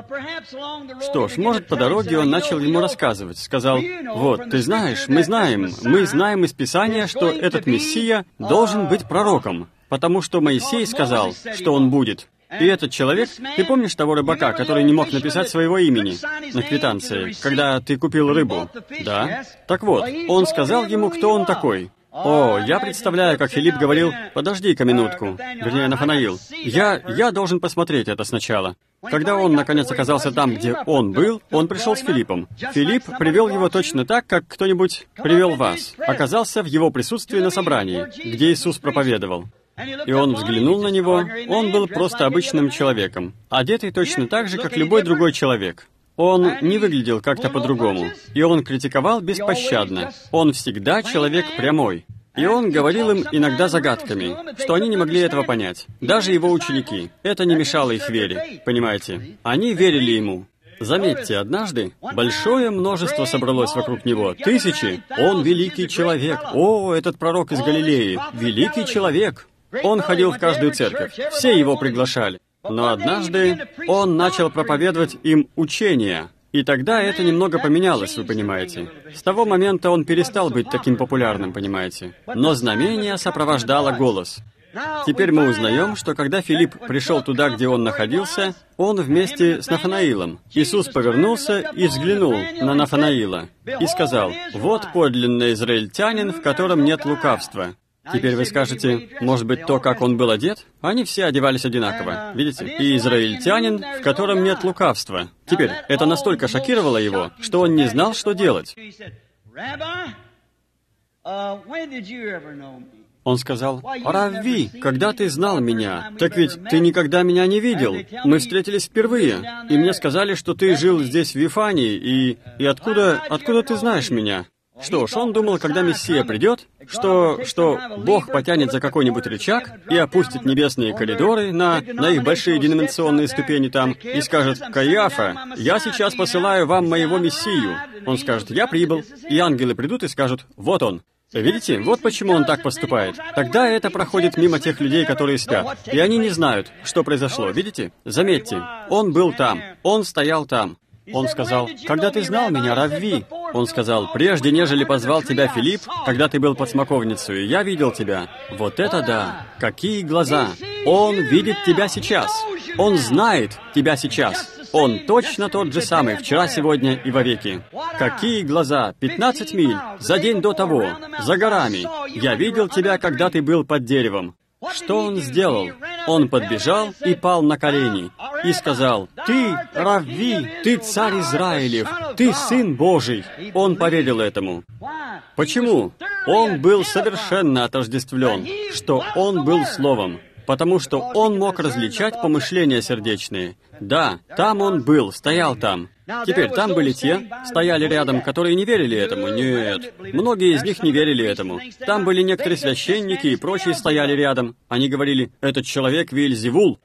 Что ж, может, по дороге он начал ему рассказывать. Сказал: «Вот, ты знаешь, мы знаем, мы знаем из Писания, что этот Мессия должен быть пророком, потому что Моисей сказал, что он будет». И этот человек, ты помнишь того рыбака, который не мог написать своего имени на квитанции, когда ты купил рыбу? Да? Так вот, он сказал ему, кто он такой. О, я представляю, как Филипп говорил: «Подожди-ка минутку», вернее, Нафанаил. Я, я должен посмотреть это сначала. Когда он, наконец, оказался там, где он был, он пришел с Филиппом. Филипп привел его точно так, как кто-нибудь привел вас. Оказался в его присутствии на собрании, где Иисус проповедовал. И он взглянул на него. Он был просто обычным человеком, одетый точно так же, как любой другой человек. Он не выглядел как-то по-другому. И он критиковал беспощадно. Он всегда человек прямой. И он говорил им иногда загадками, что они не могли этого понять. Даже его ученики. Это не мешало их вере. Понимаете? Они верили ему. Заметьте, однажды большое множество собралось вокруг него. Тысячи. Он великий человек. О, этот пророк из Галилеи. Великий человек. Он ходил в каждую церковь. Все его приглашали. Но однажды он начал проповедовать им учение. И тогда это немного поменялось, вы понимаете. С того момента он перестал быть таким популярным, понимаете. Но знамение сопровождало голос. Теперь мы узнаем, что когда Филипп пришел туда, где он находился, он вместе с Нафанаилом. Иисус повернулся и взглянул на Нафанаила и сказал: «Вот подлинный израильтянин, в котором нет лукавства». Теперь вы скажете, может быть, то, как он был одет? Они все одевались одинаково, видите? И израильтянин, в котором нет лукавства. Теперь, это настолько шокировало его, что он не знал, что делать. Он сказал: «Равви, когда ты знал меня? Так ведь ты никогда меня не видел. Мы встретились впервые, и мне сказали, что ты жил здесь в Вифании, и... И откуда... Откуда ты знаешь меня?» Что ж, он думал, когда Мессия придет, что, что Бог потянет за какой-нибудь рычаг и опустит небесные коридоры на, на их большие деноминационные ступени там и скажет: «Каиафа, я сейчас посылаю вам моего Мессию». Он скажет: «Я прибыл». И ангелы придут и скажут: «Вот он». Видите, вот почему он так поступает. Тогда это проходит мимо тех людей, которые спят. И они не знают, что произошло. Видите? Заметьте, он был там, он стоял там. Он сказал: «Когда ты знал меня, Равви?» Он сказал: «Прежде, нежели позвал тебя Филипп, когда ты был под смоковницей, я видел тебя». Вот это да! Какие глаза! Он видит тебя сейчас. Он знает тебя сейчас. Он точно тот же самый, вчера, сегодня и вовеки. Какие глаза! Пятнадцать миль, за день до того, за горами. Я видел тебя, когда ты был под деревом. Что он сделал? Он подбежал и пал на колени и сказал: «Ты, Равви, ты царь Израилев, ты Сын Божий». Он поверил этому. Почему? Он был совершенно отождествлен, что он был Словом. Потому что он мог различать помышления сердечные. Да, там он был, стоял там. Теперь там были те, стояли рядом, которые не верили этому. Нет, многие из них не верили этому. Там были некоторые священники и прочие стояли рядом. Они говорили: «Этот человек Веельзевул».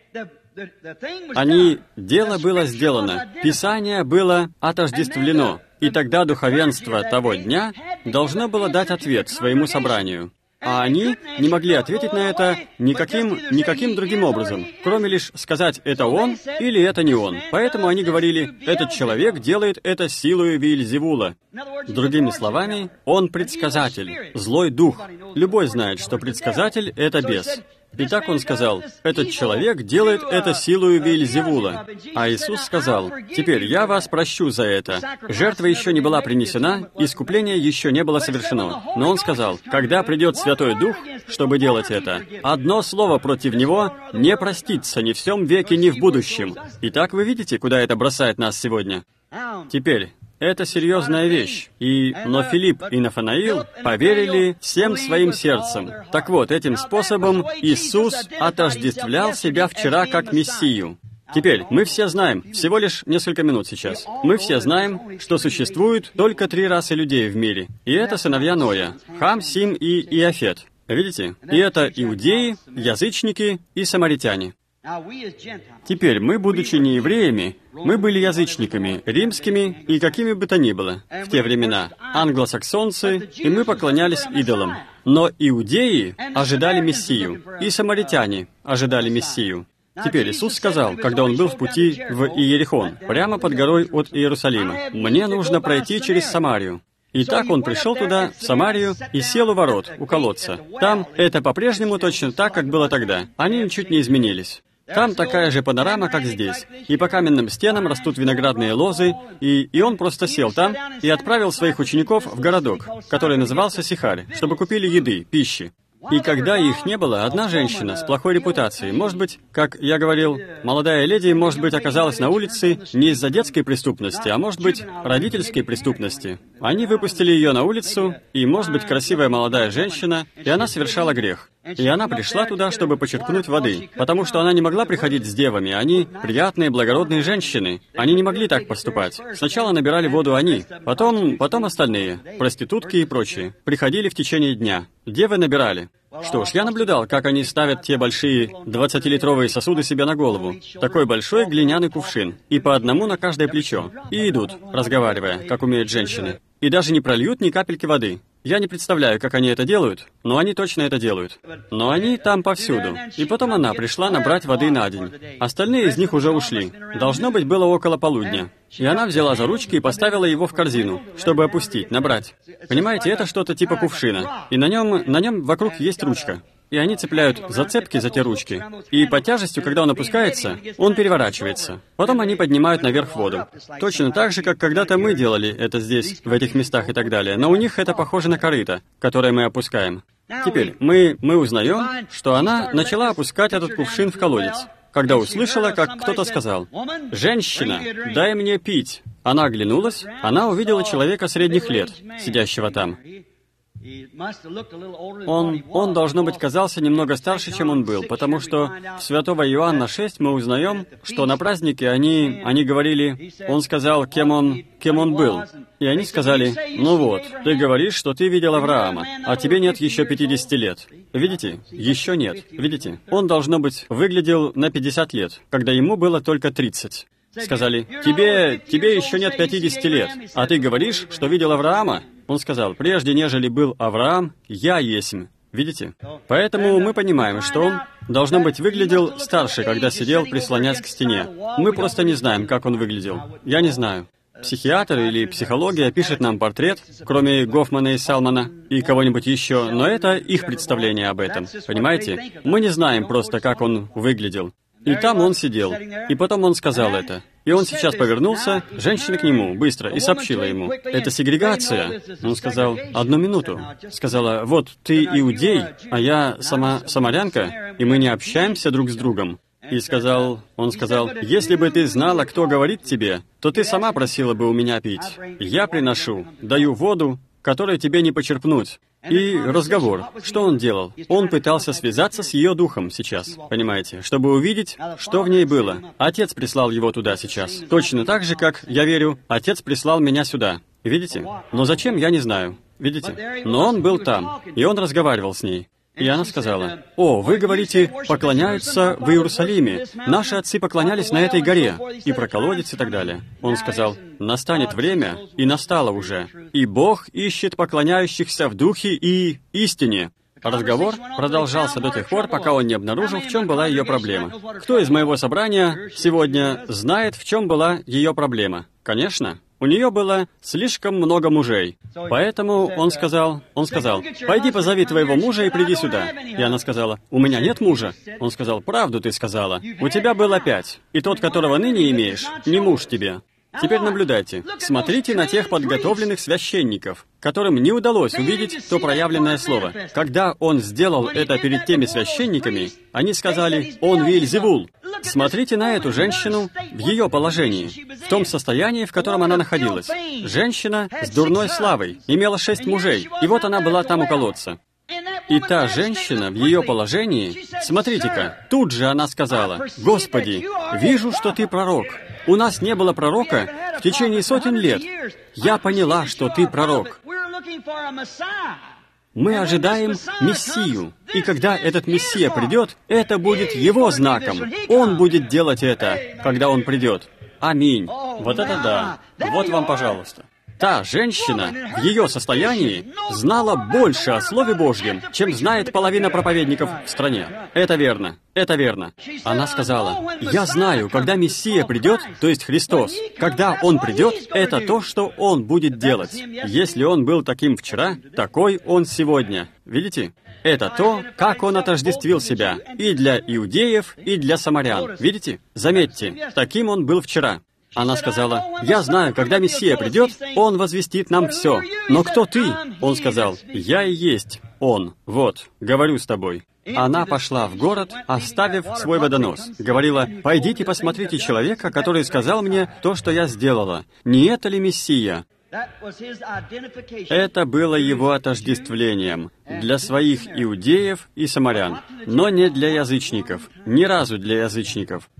Они... Дело было сделано. Писание было отождествлено. И тогда духовенство того дня должно было дать ответ своему собранию. А они не могли ответить на это никаким, никаким другим образом, кроме лишь сказать: «Это он» или «Это не он». Поэтому они говорили: «Этот человек делает это силою Веельзевула». Другими словами, он предсказатель, злой дух. Любой знает, что предсказатель — это бес. Итак, он сказал: «Этот человек делает это силою Веельзевула». А Иисус сказал: «Теперь я вас прощу за это». Жертва еще не была принесена, искупление еще не было совершено. Но он сказал: «Когда придет Святой Дух, чтобы делать это, одно слово против него не простится ни в сем веке, ни в будущем». Итак, вы видите, куда это бросает нас сегодня? Теперь... Это серьезная вещь. И, но Филипп и Нафанаил поверили всем своим сердцем. Так вот, этим способом Иисус отождествлял себя вчера как Мессию. Теперь, мы все знаем, всего лишь несколько минут сейчас, мы все знаем, что существует только три расы людей в мире. И это сыновья Ноя: Хам, Сим и Иафет. Видите? И это иудеи, язычники и самаритяне. Теперь мы, будучи не евреями, мы были язычниками, римскими и какими бы то ни было в те времена, англосаксонцы, и мы поклонялись идолам. Но иудеи ожидали Мессию, и самаритяне ожидали Мессию. Теперь Иисус сказал, когда Он был в пути в Иерихон, прямо под горой от Иерусалима: «Мне нужно пройти через Самарию». Итак, он пришел туда, в Самарию, и сел у ворот, у колодца. Там это по-прежнему точно так, как было тогда. Они ничуть не изменились. Там такая же панорама, как здесь. И по каменным стенам растут виноградные лозы, и, и он просто сел там и отправил своих учеников в городок, который назывался Сихарь, чтобы купили еды, пищи. И когда их не было, одна женщина с плохой репутацией, может быть, как я говорил, молодая леди, может быть, оказалась на улице не из-за детской преступности, а может быть, родительской преступности. Они выпустили ее на улицу, и, может быть, красивая молодая женщина, и она совершала грех. И она пришла туда, чтобы почерпнуть воды, потому что она не могла приходить с девами. Они приятные, благородные женщины. Они не могли так поступать. Сначала набирали воду они, потом, потом остальные, проститутки и прочие, приходили в течение дня. Девы набирали. Что ж, я наблюдал, как они ставят те большие двадцатилитровые сосуды себе на голову. Такой большой глиняный кувшин, и по одному на каждое плечо. И идут, разговаривая, как умеют женщины. И даже не прольют ни капельки воды. Я не представляю, как они это делают, но они точно это делают. Но они там повсюду. И потом она пришла набрать воды на день. Остальные из них уже ушли. Должно быть, было около полудня. И она взяла за ручки и поставила его в корзину, чтобы опустить, набрать. Понимаете, это что-то типа кувшина. И на нем, на нем вокруг есть ручка. И они цепляют зацепки за те ручки. И под тяжестью, когда он опускается, он переворачивается. Потом они поднимают наверх воду. Точно так же, как когда-то мы делали это здесь, в этих местах и так далее. Но у них это похоже на корыто, которое мы опускаем. Теперь мы, мы узнаем, что она начала опускать этот кувшин в колодец, когда услышала, как кто-то сказал: «Женщина, дай мне пить». Она оглянулась, она увидела человека средних лет, сидящего там. Он, он, должно быть, казался немного старше, чем он был, потому что в Святого Иоанна шесть мы узнаем, что на празднике они, они говорили, он сказал, кем он, кем он был. И они сказали, ну вот, ты говоришь, что ты видел Авраама, а тебе нет еще пятидесяти лет. Видите? Еще нет. Видите? Он, должно быть, выглядел на пятьдесят лет, когда ему было только тридцать. Сказали, тебе, тебе еще нет пятидесяти лет, а ты говоришь, что видел Авраама? Он сказал, прежде нежели был Авраам, я есмь. Видите? Поэтому мы понимаем, что он, должно быть, выглядел старше, когда сидел, прислонясь к стене. Мы просто не знаем, как он выглядел. Я не знаю. Психиатр или психология пишет нам портрет, кроме Гофмана и Салмана, и кого-нибудь еще, но это их представление об этом. Понимаете? Мы не знаем просто, как он выглядел. И там он сидел. И потом он сказал это. И он сейчас повернулся, женщина к нему, быстро, и сообщила ему, «Это сегрегация». Он сказал, «Одну минуту». Сказала, «Вот ты иудей, а я сама самарянка, и мы не общаемся друг с другом». И сказал, он сказал, «Если бы ты знала, кто говорит тебе, то ты сама просила бы у меня пить. Я приношу, даю воду, которой тебе не почерпнуть». И разговор. Что он делал? Он пытался связаться с ее духом сейчас, понимаете, чтобы увидеть, что в ней было. Отец прислал его туда сейчас. Точно так же, как, я верю, Отец прислал меня сюда. Видите? Но зачем, я не знаю. Видите? Но он был там, и он разговаривал с ней. И она сказала, «О, вы говорите, поклоняются в Иерусалиме. Наши отцы поклонялись на этой горе». И про колодец и так далее. Он сказал, «Настанет время, и настало уже, и Бог ищет поклоняющихся в духе и истине». Разговор продолжался до тех пор, пока он не обнаружил, в чем была ее проблема. Кто из моего собрания сегодня знает, в чем была ее проблема? Конечно. У нее было слишком много мужей. Поэтому он сказал, он сказал, «Пойди позови твоего мужа и приди сюда». И она сказала, «У меня нет мужа». Он сказал, «Правду ты сказала. У тебя было пять, и тот, которого ныне имеешь, не муж тебе». Теперь наблюдайте. Смотрите на тех подготовленных священников, которым не удалось увидеть то проявленное слово. Когда он сделал это перед теми священниками, они сказали, «Он Веельзевул». Смотрите на эту женщину в ее положении, в том состоянии, в котором она находилась. Женщина с дурной славой, имела шесть мужей, и вот она была там у колодца. И та женщина в ее положении, смотрите-ка, тут же она сказала, «Господи, вижу, что ты пророк. У нас не было пророка в течение сотен лет. Я поняла, что ты пророк. Мы ожидаем Мессию, и когда этот Мессия придет, это будет Его знаком. Он будет делать это, когда Он придет. Аминь. Вот это да. Вот вам, пожалуйста. Та женщина в ее состоянии знала больше о Слове Божьем, чем знает половина проповедников в стране. Это верно. Это верно. Она сказала, «Я знаю, когда Мессия придет, то есть Христос, когда Он придет, это то, что Он будет делать. Если Он был таким вчера, такой Он сегодня». Видите? Это то, как Он отождествил себя и для иудеев, и для самарян. Видите? Заметьте, таким Он был вчера. Она сказала, «Я знаю, когда Мессия придет, Он возвестит нам все. Но кто ты?» Он сказал, «Я и есть Он. Вот, говорю с тобой». Она пошла в город, оставив свой водонос. Говорила, «Пойдите посмотрите человека, который сказал мне то, что я сделала. Не это ли Мессия?» Это было его отождествлением для своих иудеев и самарян, но не для язычников, ни разу для язычников.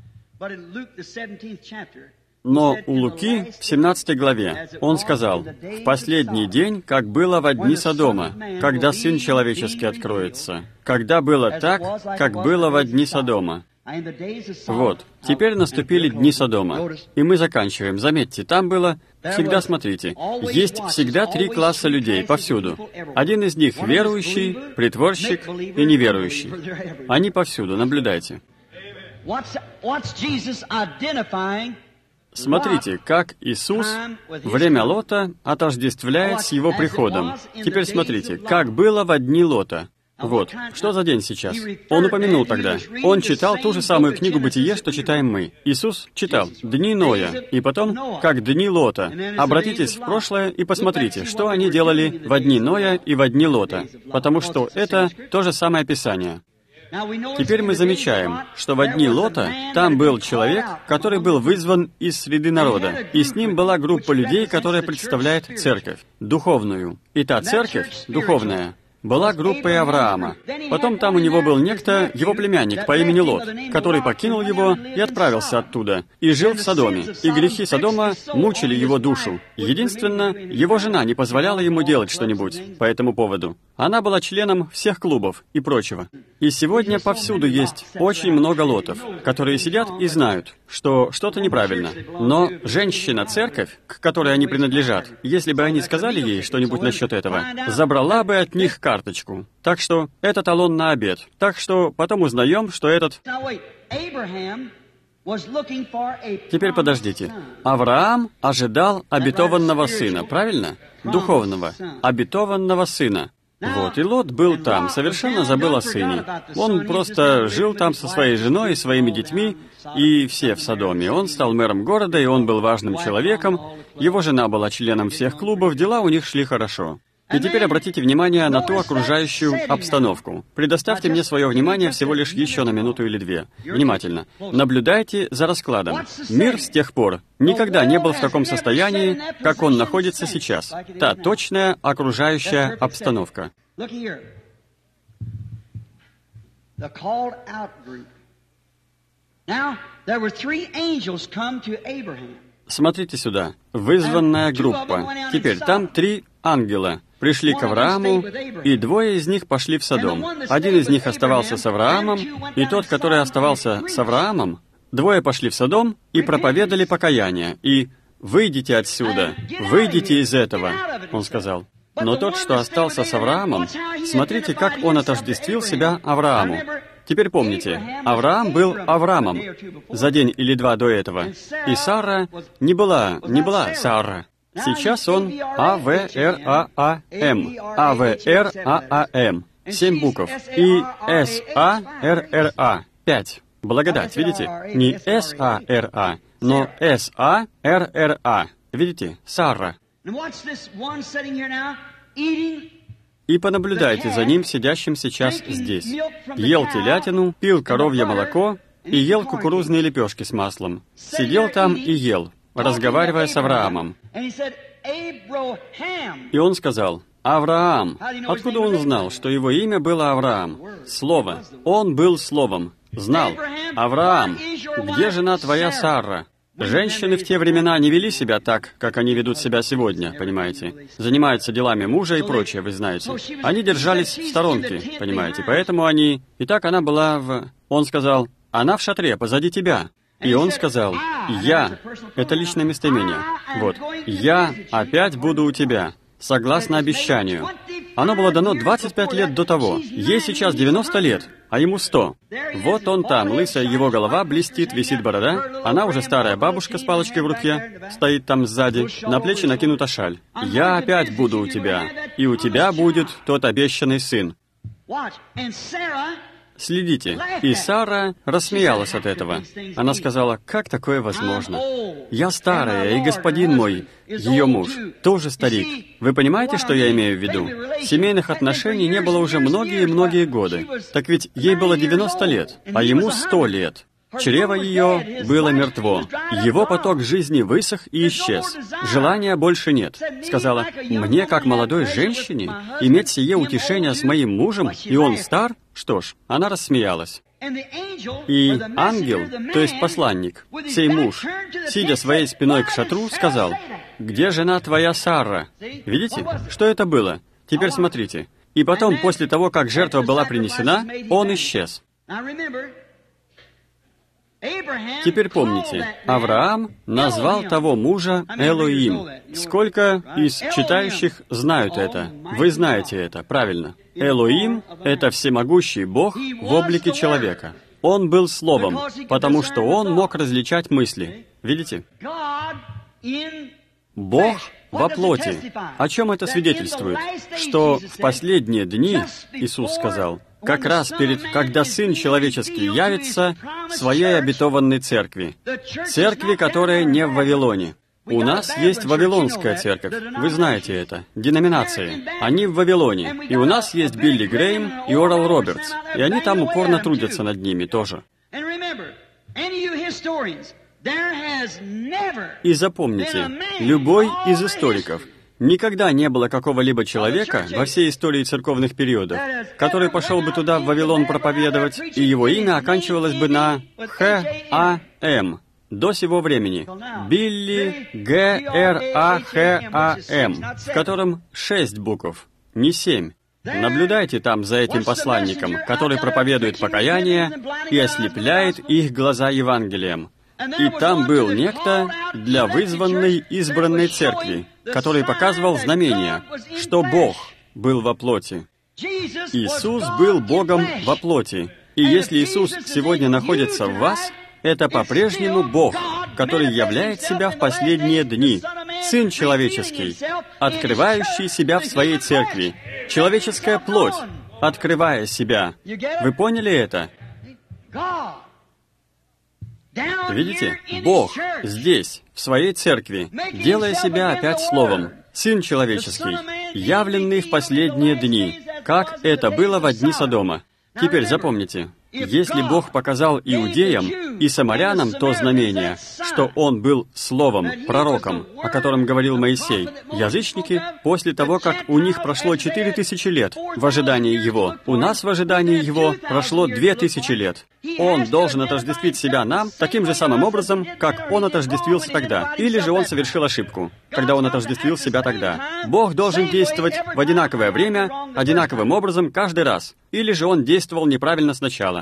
Но у Луки в семнадцатой главе он сказал, «В последний день, как было во дни Содома, когда Сын Человеческий откроется, когда было так, как было во дни Содома». Вот, теперь наступили дни Содома, и мы заканчиваем. Заметьте, там было, всегда смотрите, есть всегда три класса людей повсюду. Один из них верующий, притворщик и неверующий. Они повсюду, наблюдайте. Смотрите, как Иисус время Лота отождествляет с Его приходом. Теперь смотрите, как было во дни Лота. Вот, что за день сейчас? Он упомянул тогда. Он читал ту же самую книгу «Бытие», что читаем мы. Иисус читал «Дни Ноя», и потом «Как дни Лота». Обратитесь в прошлое и посмотрите, что они делали во дни Ноя и во дни Лота, потому что это то же самое Писание. Теперь мы замечаем, что в дни Лота там был человек, который был вызван из среды народа, и с ним была группа людей, которая представляет церковь, духовную. И та церковь, духовная, была группой Авраама. Потом там у него был некто, его племянник по имени Лот, который покинул его и отправился оттуда, и жил в Содоме. И грехи Содома мучили его душу. Единственно, его жена не позволяла ему делать что-нибудь по этому поводу. Она была членом всех клубов и прочего. И сегодня повсюду есть очень много лотов, которые сидят и знают, что что-то неправильно. Но женщина-церковь, к которой они принадлежат, если бы они сказали ей что-нибудь насчет этого, забрала бы от них карточку. Так что это талон на обед. Так что потом узнаем, что этот... Теперь подождите. Авраам ожидал обетованного сына, правильно? Духовного. Обетованного сына. Вот, и Лот был там, совершенно забыл о сыне. Он просто жил там со своей женой и своими детьми, и все в Содоме. Он стал мэром города, и он был важным человеком. Его жена была членом всех клубов, дела у них шли хорошо. И теперь обратите внимание на ту окружающую обстановку. Предоставьте мне свое внимание всего лишь еще на минуту или две. Внимательно. Наблюдайте за раскладом. Мир с тех пор никогда не был в таком состоянии, как он находится сейчас. Та точная окружающая обстановка. Смотрите сюда. Вызванная группа. Теперь там три ангела пришли к Аврааму, и двое из них пошли в Содом. Один из них оставался с Авраамом, и тот, который оставался с Авраамом, двое пошли в Содом и проповедали покаяние, и «выйдите отсюда, выйдите из этого», он сказал. Но тот, что остался с Авраамом, смотрите, как он отождествил себя Аврааму. Теперь помните, Авраам был Авраамом за день или два до этого, и Сара не была, не была Сара. Сейчас он А В Р А А М. А В Р А А М. Семь букв. И С А Р Р А. Пять. Благодать, видите? Не С А Р А, но С А Р Р А. Видите? Сара. И понаблюдайте за ним, сидящим сейчас здесь. Ел телятину, пил коровье молоко и ел кукурузные лепешки с маслом. Сидел там и ел, разговаривая с Авраамом. И он сказал: «Авраам». Откуда он знал, что его имя было Авраам? Слово. Он был Словом. Знал. «Авраам, где жена твоя Сара?» Женщины в те времена не вели себя так, как они ведут себя сегодня, понимаете? Занимаются делами мужа и прочее, вы знаете. Они держались в сторонке, понимаете? Поэтому они... Итак, она была в... Он сказал: «Она в шатре, позади тебя». И он сказал: «Я». Это личное местоимение. Вот. «Я опять буду у тебя, согласно обещанию». Оно было дано двадцать пять лет до того. Ей сейчас девяносто лет, а ему сто. Вот он там, лысая его голова, блестит, висит борода. Она уже старая бабушка с палочкой в руке, стоит там сзади, на плечи накинута шаль. «Я опять буду у тебя, и у тебя будет тот обещанный сын». Следите. И Сара рассмеялась от этого. Она сказала: «Как такое возможно? Я старая, и господин мой, ее муж, тоже старик». Вы понимаете, что я имею в виду? Семейных отношений не было уже многие-многие годы. Так ведь ей было девяносто лет, а ему сто лет. Чрево ее было мертво. Его поток жизни высох и исчез. Желания больше нет. Сказала: «Мне, как молодой женщине, иметь сие утешение с моим мужем, и он стар?» Что ж, она рассмеялась. И ангел, то есть посланник, сей муж, сидя своей спиной к шатру, сказал: «Где жена твоя Сара?» Видите, что это было? Теперь смотрите. И потом, после того, как жертва была принесена, он исчез. Теперь помните, Авраам назвал того мужа Элоим. Сколько из читающих знают это? Вы знаете это, правильно. Элоим — это всемогущий Бог в облике человека. Он был Словом, потому что Он мог различать мысли. Видите? Бог во плоти. О чем это свидетельствует? Что в последние дни, Иисус сказал, как раз перед, когда Сын Человеческий явится своей обетованной церкви. Церкви, которая не в Вавилоне. У нас есть Вавилонская церковь. Вы знаете это. Деноминации. Они в Вавилоне. И у нас есть Билли Грэйм и Орал Робертс. И они там упорно трудятся над ними тоже. И запомните, любой из историков, никогда не было какого-либо человека во всей истории церковных периодов, который пошел бы туда, в Вавилон, проповедовать, и его имя оканчивалось бы на Х А М до сего времени. Билли Г Р А Х А М, в котором шесть букв, не семь. Наблюдайте там за этим посланником, который проповедует покаяние и ослепляет их глаза Евангелием. И там был некто для вызванной избранной церкви, который показывал знамения, что Бог был во плоти. Иисус был Богом во плоти. И если Иисус сегодня находится в вас, это по-прежнему Бог, который являет себя в последние дни, Сын Человеческий, открывающий себя в своей церкви, человеческая плоть, открывая себя. Вы поняли это? Видите? Бог здесь, в своей церкви, делая себя опять Словом, Сын Человеческий, явленный в последние дни, как это было во дни Содома. Теперь запомните, если Бог показал иудеям и самарянам то знамение, что Он был Словом, пророком, о котором говорил Моисей, язычники, после того, как у них прошло четыре тысячи лет в ожидании Его, у нас в ожидании Его прошло две тысячи лет. Он должен отождествить себя нам таким же самым образом, как Он отождествился тогда. Или же Он совершил ошибку, когда Он отождествил себя тогда. Бог должен действовать в одинаковое время, одинаковым образом каждый раз. Или же Он действовал неправильно сначала.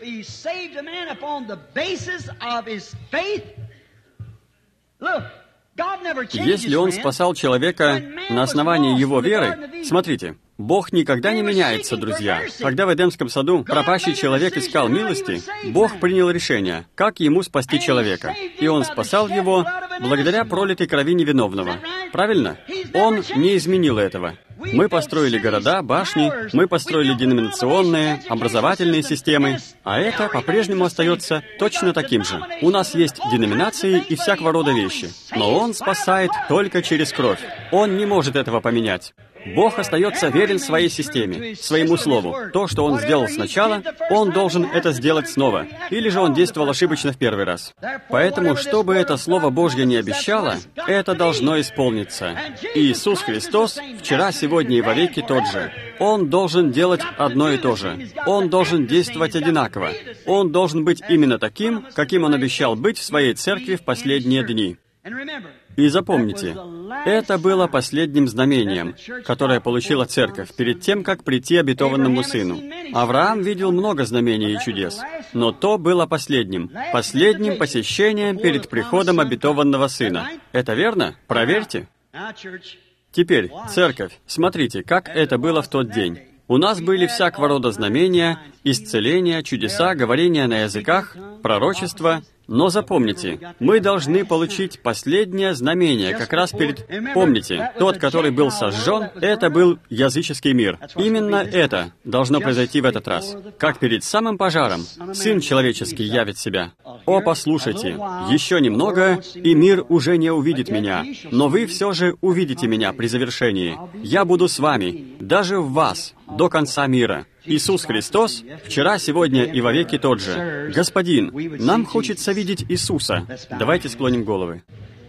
Если Он спасал человека на основании его веры, смотрите, Бог никогда не меняется, друзья. Когда в Эдемском саду пропащий человек искал милости, Бог принял решение, как ему спасти человека. И Он спасал его благодаря пролитой крови невиновного. Правильно? Он не изменил этого. Мы построили города, башни, мы построили деноминационные, образовательные системы, а это по-прежнему остается точно таким же. У нас есть деноминации и всякого рода вещи, но Он спасает только через кровь. Он не может этого поменять. Бог остается верен своей системе, своему слову. То, что Он сделал сначала, Он должен это сделать снова. Или же Он действовал ошибочно в первый раз. Поэтому, что бы это Слово Божье не обещало, это должно исполниться. И Иисус Христос вчера, сегодня и вовеки тот же. Он должен делать одно и то же. Он должен действовать одинаково. Он должен быть именно таким, каким Он обещал быть в своей церкви в последние дни. И запомните, это было последним знамением, которое получила церковь перед тем, как прийти обетованному сыну. Авраам видел много знамений и чудес, но то было последним, последним посещением перед приходом обетованного сына. Это верно? Проверьте. Теперь, церковь, смотрите, как это было в тот день. У нас были всякого рода знамения, исцеления, чудеса, говорения на языках, пророчества. Но запомните, мы должны получить последнее знамение как раз перед... Помните, тот, который был сожжен, это был языческий мир. Именно это должно произойти в этот раз. Как перед самым пожаром Сын Человеческий явит себя. О, послушайте, еще немного, и мир уже не увидит меня, но вы все же увидите меня при завершении. Я буду с вами, даже в вас, до конца мира. Иисус Христос вчера, сегодня и вовеки тот же. Господин, нам хочется видеть Иисуса. Давайте склоним головы.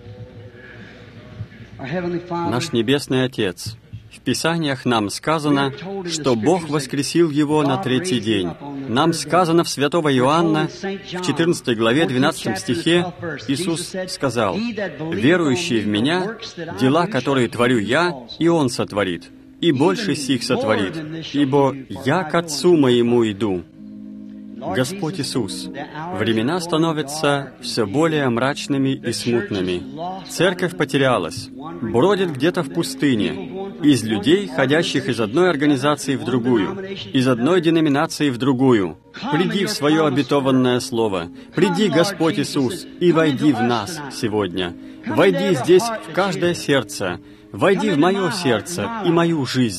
Наш Небесный Отец, в Писаниях нам сказано, что Бог воскресил Его на третий день. Нам сказано в Святого Иоанна, в четырнадцатой главе, двенадцатом стихе, Иисус сказал: «Верующий в Меня, дела, которые творю Я, и Он сотворит. И больше сих сотворит, ибо я к Отцу Моему иду». Господь Иисус, времена становятся все более мрачными и смутными. Церковь потерялась, бродит где-то в пустыне, из людей, ходящих из одной организации в другую, из одной деноминации в другую. Приди в свое обетованное Слово, приди, Господь Иисус, и войди в нас сегодня. Войди здесь в каждое сердце, войди в мое сердце и мою жизнь,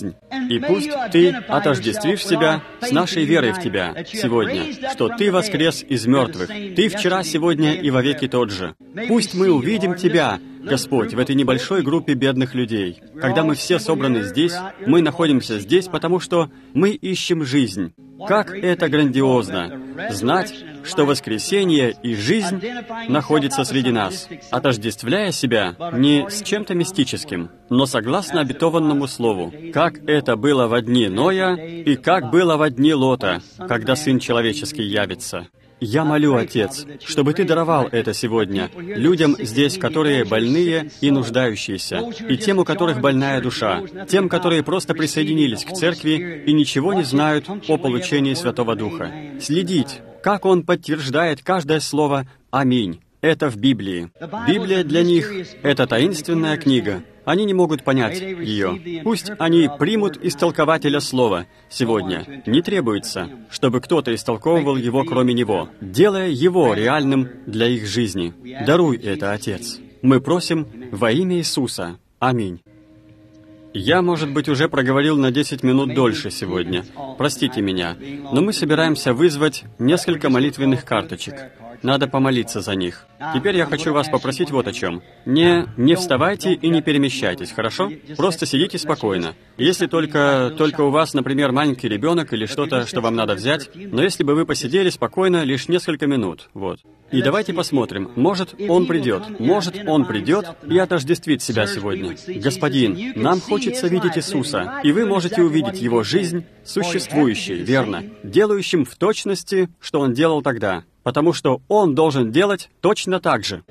И пусть Ты отождествишь себя с нашей верой в Тебя сегодня, что Ты воскрес из мертвых. Ты вчера, сегодня и вовеки тот же. Пусть мы увидим Тебя, Господь, в этой небольшой группе бедных людей. Когда мы все собраны здесь, мы находимся здесь, потому что мы ищем жизнь. Как это грандиозно! Знать, что воскресение и жизнь находятся среди нас, отождествляя себя не с чем-то мистическим, но согласно обетованному слову, как это было во дни Ноя и как было во дни Лота, когда Сын Человеческий явится. Я молю, Отец, чтобы Ты даровал это сегодня людям здесь, которые больные и нуждающиеся, и тем, у которых больная душа, тем, которые просто присоединились к Церкви и ничего не знают о получении Святого Духа. Следить, как Он подтверждает каждое слово «Аминь». Это в Библии. Библия для них — это таинственная книга. Они не могут понять ее. Пусть они примут истолкователя слова сегодня. Не требуется, чтобы кто-то истолковывал его, кроме него, делая его реальным для их жизни. Даруй это, Отец. Мы просим во имя Иисуса. Аминь. Я, может быть, уже проговорил на десять минут дольше сегодня. Простите меня, но мы собираемся вызвать несколько молитвенных карточек. Надо помолиться за них. Теперь я хочу вас попросить вот о чем. Не, не вставайте и не перемещайтесь, хорошо? Просто сидите спокойно. Если только, только у вас, например, маленький ребенок или что-то, что вам надо взять, но если бы вы посидели спокойно лишь несколько минут, вот. И давайте посмотрим, может, Он придет, может, Он придет и отождествит себя сегодня. Господин, нам хочется видеть Иисуса, и вы можете увидеть Его жизнь, существующей, верно, делающим в точности, что Он делал тогда. Потому что Он должен делать точно так же.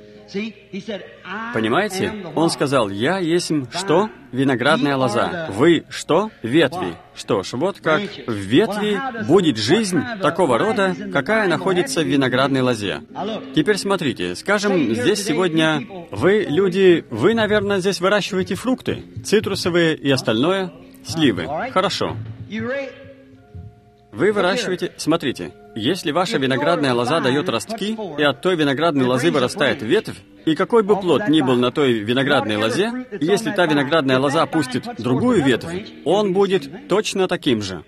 Понимаете? Он сказал, «Я есть что? Виноградная лоза. Вы что? Ветви». Что ж, вот как в ветви будет жизнь такого рода, какая находится в виноградной лозе. Теперь смотрите, скажем, здесь сегодня вы, люди, вы, наверное, здесь выращиваете фрукты, цитрусовые и остальное, сливы. Хорошо. Вы выращиваете... Смотрите, если ваша виноградная лоза дает ростки, и от той виноградной лозы вырастает ветвь, и какой бы плод ни был на той виноградной лозе, если та виноградная лоза пустит другую ветвь, он будет точно таким же.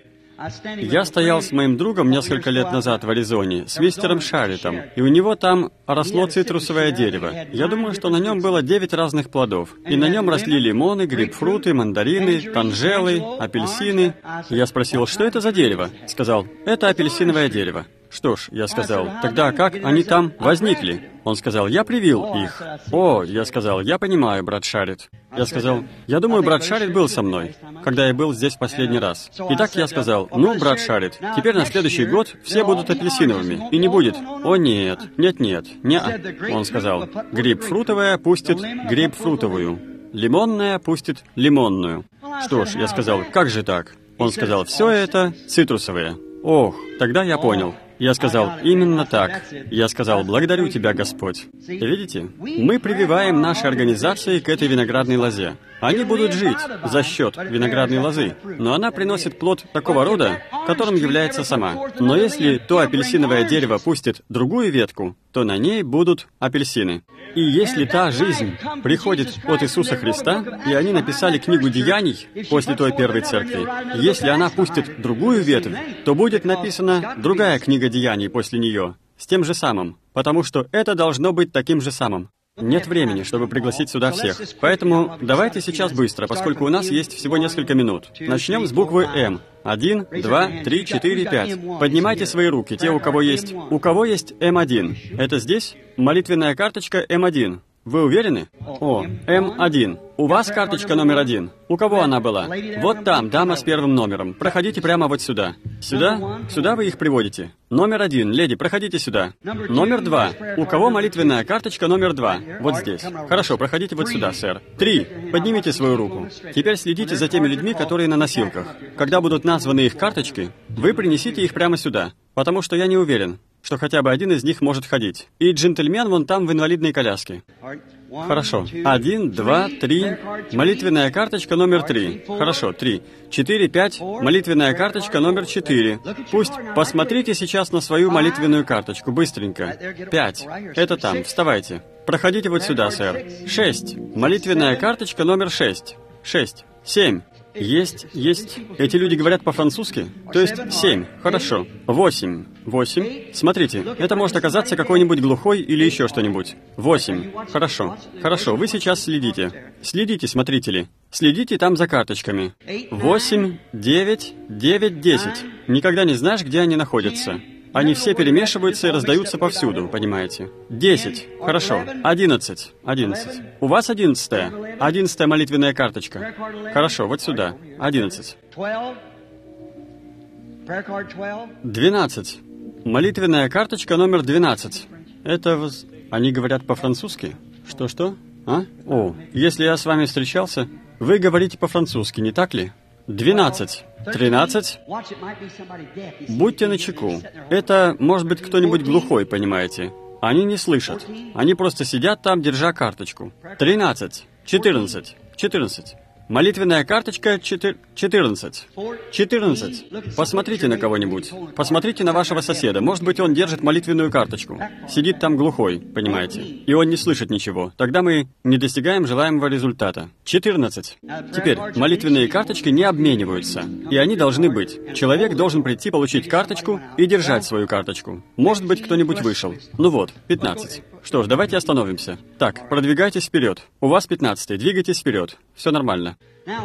Я стоял с моим другом несколько лет назад в Аризоне, с мистером Шаритом, и у него там росло цитрусовое дерево. Я думаю, что на нем было девять разных плодов. И на нем росли лимоны, грейпфруты, мандарины, танжелы, апельсины. Я спросил, что это за дерево? Сказал, это апельсиновое дерево. Что ж, я сказал, тогда как они там возникли? Он сказал, я привил их. О, я сказал, я понимаю, брат Шарит. Я сказал, я думаю, брат Шарит был со мной, когда я был здесь последний раз. Итак, я сказал, ну, брат Шарит, теперь на следующий год все будут апельсиновыми, и не будет. О, нет, нет-нет, не. Он сказал, грейпфрутовая пустит грейпфрутовую, лимонная пустит лимонную. Что ж, я сказал, как же так? Он сказал, все это цитрусовые. Ох, тогда я понял. Я сказал, именно так. Я сказал, благодарю Тебя, Господь. Видите, мы прививаем наши организации к этой виноградной лозе. Они будут жить за счет виноградной лозы, но она приносит плод такого рода, которым является сама. Но если то апельсиновое дерево пустит другую ветку, то на ней будут апельсины. И если та жизнь приходит от Иисуса Христа, и они написали книгу Деяний после той первой церкви, если она пустит другую ветвь, то будет написана другая книга Деяний после нее, с тем же самым, потому что это должно быть таким же самым. Нет времени, чтобы пригласить сюда всех. Поэтому давайте сейчас быстро, поскольку у нас есть всего несколько минут. Начнем с буквы «М». Один, два, три, четыре, пять. Поднимайте свои руки, те, у кого есть... У кого есть Эм один? Это здесь? Молитвенная карточка Эм один. Вы уверены? О, Эм один. У вас карточка номер один. У кого она была? Вот там, дама с первым номером. Проходите прямо вот сюда. Сюда? Сюда вы их приводите. Номер один. Леди, проходите сюда. Номер два. У кого молитвенная карточка номер два? Вот здесь. Хорошо, проходите вот сюда, сэр. Три. Поднимите свою руку. Теперь следите за теми людьми, которые на носилках. Когда будут названы их карточки, вы принесите их прямо сюда, потому что я не уверен, что хотя бы один из них может ходить. И джентльмен вон там в инвалидной коляске. Хорошо. Один, два, три. Молитвенная карточка номер три. Хорошо, три. Четыре, пять. Молитвенная карточка номер четыре. Пусть посмотрите сейчас на свою молитвенную карточку, быстренько. Пять. Это там, вставайте. Проходите вот сюда, сэр. Шесть. Молитвенная карточка номер шесть. Шесть. Семь. Есть, есть. Эти люди говорят по-французски? То есть семь. Хорошо. Восемь. Восемь. Смотрите, это может оказаться какой-нибудь глухой или еще что-нибудь. Восемь. Хорошо. Хорошо, вы сейчас следите. Следите, смотрители. Следите там за карточками. Восемь, девять, девять, десять. Никогда не знаешь, где они находятся. Они все перемешиваются и раздаются повсюду, понимаете? Десять. Хорошо. Одиннадцать. Одиннадцать. У вас одиннадцатая? Одиннадцатая молитвенная карточка. Хорошо, вот сюда. Одиннадцать. Двенадцать. Молитвенная карточка номер двенадцать. Это... Воз... Они говорят по-французски? Что-что? А? О, если я с вами встречался, вы говорите по-французски, не так ли? Двенадцать. Тринадцать. Будьте начеку. Это может быть кто-нибудь глухой, понимаете? Они не слышат. Они просто сидят там, держа карточку. Тринадцать. Четырнадцать. Четырнадцать. Молитвенная карточка четыр... четырнадцать. четырнадцать. Посмотрите на кого-нибудь. Посмотрите на вашего соседа. Может быть, он держит молитвенную карточку. Сидит там глухой, понимаете? И он не слышит ничего. Тогда мы не достигаем желаемого результата. четырнадцать. Теперь, молитвенные карточки не обмениваются. И они должны быть. Человек должен прийти получить карточку и держать свою карточку. Может быть, кто-нибудь вышел. Ну вот, пятнадцать. Что ж, давайте остановимся. Так, продвигайтесь вперед. У вас пятнадцатый. Двигайтесь вперед. Все нормально.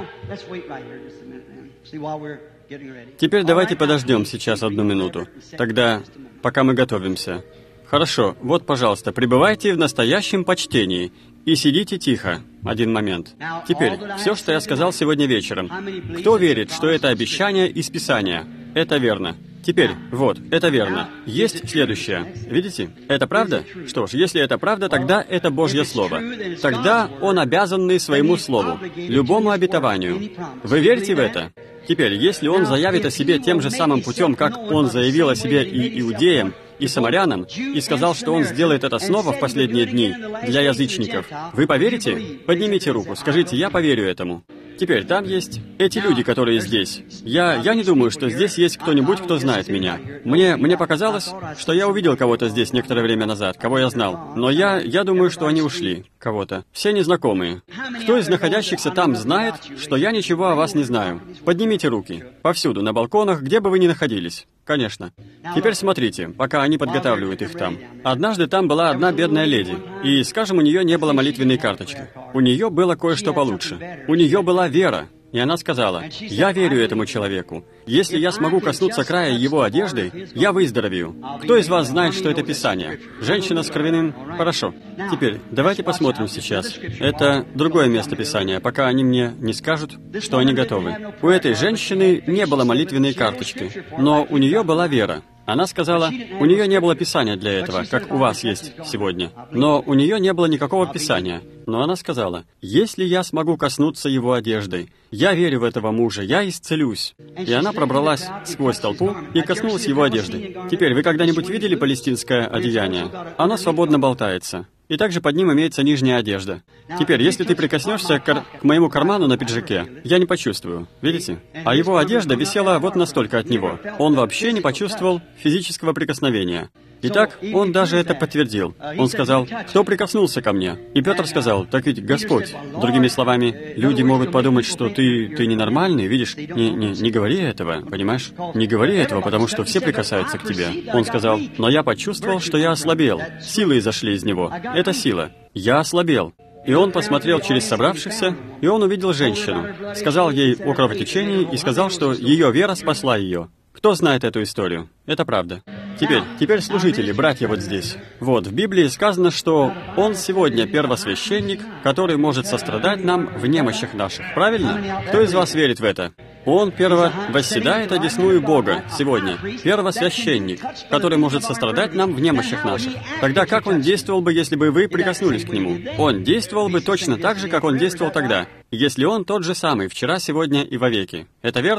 Теперь давайте подождем сейчас одну минуту. Тогда, пока мы готовимся. Хорошо, вот, пожалуйста, пребывайте в настоящем почтении и сидите тихо. Один момент. Теперь, все, что я сказал сегодня вечером. Кто верит, что это обещание из Писания? Это верно. Теперь, вот, это верно. Есть следующее. Видите? Это правда? Что ж, если это правда, тогда это Божье Слово. Тогда Он обязанный своему Слову, любому обетованию. Вы верите в это? Теперь, если Он заявит о себе тем же самым путем, как Он заявил о себе и иудеям, и самарянам, и сказал, что Он сделает это снова в последние дни для язычников, вы поверите? Поднимите руку, скажите, я поверю этому. Теперь, там есть эти люди, которые здесь. Я, я не думаю, что здесь есть кто-нибудь, кто знает меня. Мне, мне показалось, что я увидел кого-то здесь некоторое время назад, кого я знал. Но я, я думаю, что они ушли. Кого-то. Все незнакомые. Кто из находящихся там знает, что я ничего о вас не знаю? Поднимите руки. Повсюду, на балконах, где бы вы ни находились. Конечно. Теперь смотрите, пока они подготавливают их там. Однажды там была одна бедная леди, и, скажем, у нее не было молитвенной карточки. У нее было кое-что получше. У нее была вера. И она сказала, «Я верю этому человеку. Если я смогу коснуться края его одежды, я выздоровею». Кто из вас знает, что это Писание? Женщина с кровяным? Хорошо. Теперь, давайте посмотрим сейчас. Это другое место Писания, пока они мне не скажут, что они готовы. У этой женщины не было молитвенной карточки, но у нее была вера. Она сказала, у нее не было Писания для этого, как у вас есть сегодня. Но у нее не было никакого Писания. Но она сказала, если я смогу коснуться его одеждой, я верю в этого мужа, я исцелюсь. И она пробралась сквозь толпу и коснулась его одежды. Теперь, вы когда-нибудь видели палестинское одеяние? Оно свободно болтается. И также под ним имеется нижняя одежда. Теперь, если ты прикоснешься к, кар- к моему карману на пиджаке, я не почувствую, видите? А его одежда висела вот настолько от него. Он вообще не почувствовал физического прикосновения. Итак, он даже это подтвердил. Он сказал, «Кто прикоснулся ко мне?» И Петр сказал, «Так ведь Господь». Другими словами, люди могут подумать, что ты, ты ненормальный, видишь? Не, не, не говори этого, понимаешь? Не говори этого, потому что все прикасаются к тебе. Он сказал, «Но я почувствовал, что я ослабел. Силы изошли из него. Это сила. Я ослабел». И он посмотрел через собравшихся, и он увидел женщину. Сказал ей о кровотечении и сказал, что ее вера спасла ее. Кто знает эту историю? Это правда. Теперь, теперь служители, братья вот здесь. Вот, в Библии сказано, что Он сегодня первосвященник, который может сострадать нам в немощах наших. Правильно? Кто из вас верит в это? Он перво восседает одесную Бога сегодня. Первосвященник, который может сострадать нам в немощах наших. Тогда как Он действовал бы, если бы вы прикоснулись к Нему? Он действовал бы точно так же, как Он действовал тогда, если Он тот же самый, вчера, сегодня и вовеки. Это верно?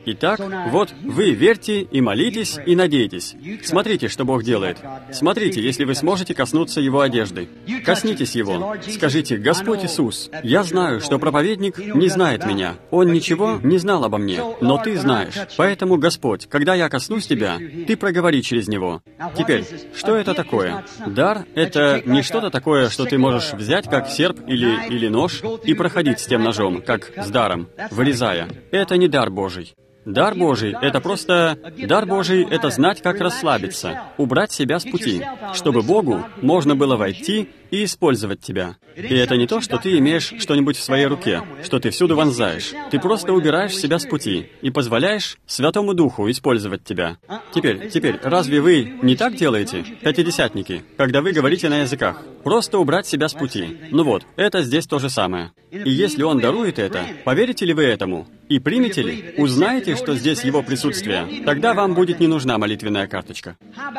Итак, вот вы верьте и молитесь и надейтесь. Смотрите, что Бог делает. Смотрите, если вы сможете коснуться Его одежды. Коснитесь Его. Скажите: «Господь Иисус, я знаю, что проповедник не знает меня. Он ничего не знал обо мне, но Ты знаешь. Поэтому, Господь, когда я коснусь Тебя, Ты проговори через него». Теперь, что это такое? Дар — это не что-то такое, что ты можешь взять, как серп или, или нож, и проходить с тем ножом, как с даром, вырезая. Это не дар Божий. Дар Божий — это просто... Дар Божий — это знать, как расслабиться, убрать себя с пути, чтобы Богу можно было войти и использовать тебя. И это не то, что ты имеешь что-нибудь в своей руке, что ты всюду вонзаешь. Ты просто убираешь себя с пути и позволяешь Святому Духу использовать тебя. Теперь, теперь, разве вы не так делаете, пятидесятники, когда вы говорите на языках? Просто убрать себя с пути. Ну вот, это здесь то же самое. И если Он дарует это, поверите ли вы этому? И примете ли? Узнаете, что здесь Его присутствие? Тогда вам будет не нужна молитвенная карточка.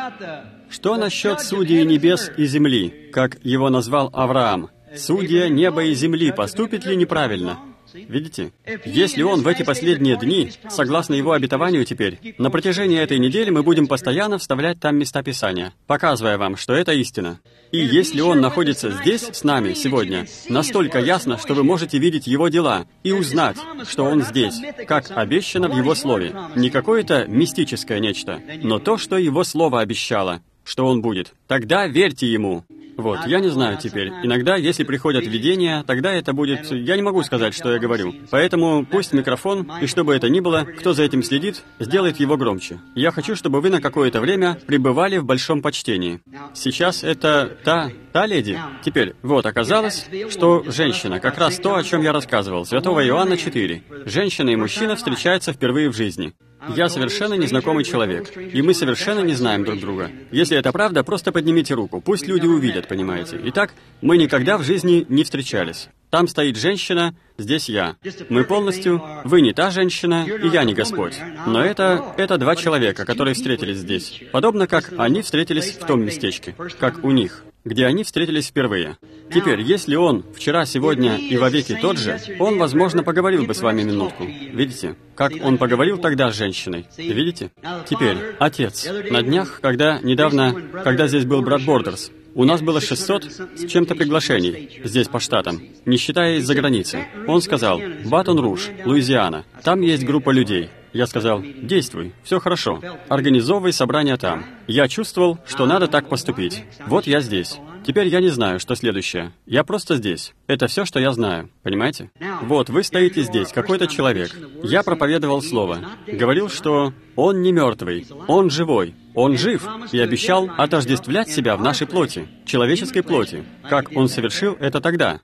Что насчет судей небес и земли, как его назвал Авраам? Судья неба и земли поступит ли неправильно? Видите? Если он в эти последние дни, согласно его обетованию теперь, на протяжении этой недели мы будем постоянно вставлять там места Писания, показывая вам, что это истина. И если он находится здесь с нами сегодня, настолько ясно, что вы можете видеть его дела и узнать, что он здесь, как обещано в его слове. Не какое-то мистическое нечто, но то, что его слово обещало, что он будет. Тогда верьте ему. Вот, я не знаю теперь. Иногда, если приходят видения, тогда это будет... Я не могу сказать, что я говорю. Поэтому пусть микрофон, и что бы это ни было, кто за этим следит, сделает его громче. Я хочу, чтобы вы на какое-то время пребывали в большом почтении. Сейчас это та... та леди. Теперь, вот, оказалось, что женщина, как раз то, о чем я рассказывал, Святого Иоанна четыре. Женщина и мужчина встречаются впервые в жизни. Я совершенно незнакомый человек, и мы совершенно не знаем друг друга. Если это правда, просто поднимите руку, пусть люди увидят, понимаете. Итак, мы никогда в жизни не встречались. Там стоит женщина, здесь я. Мы полностью... Вы не та женщина, и я не Господь. Но это... это два человека, которые встретились здесь. Подобно как они встретились в том местечке, как у них, где они встретились впервые. Теперь, если он вчера, сегодня и вовеки тот же, он, возможно, поговорил бы с вами минутку. Видите? Как он поговорил тогда с женщиной. Видите? Теперь, отец. На днях, когда недавно, когда здесь был брат Бордерс, у нас было шестьсот с чем-то приглашений здесь по штатам, не считая из-за границы. Он сказал: «Батон-Руж, Луизиана, там есть группа людей». Я сказал: «Действуй, все хорошо. Организовывай собрание там». Я чувствовал, что надо так поступить. Вот я здесь. Теперь я не знаю, что следующее. Я просто здесь. Это все, что я знаю. Понимаете? Вот, вы стоите здесь, какой-то человек. Я проповедовал слово. Говорил, что он не мертвый, он живой, он жив, и обещал отождествлять себя в нашей плоти, человеческой плоти, как он совершил это тогда.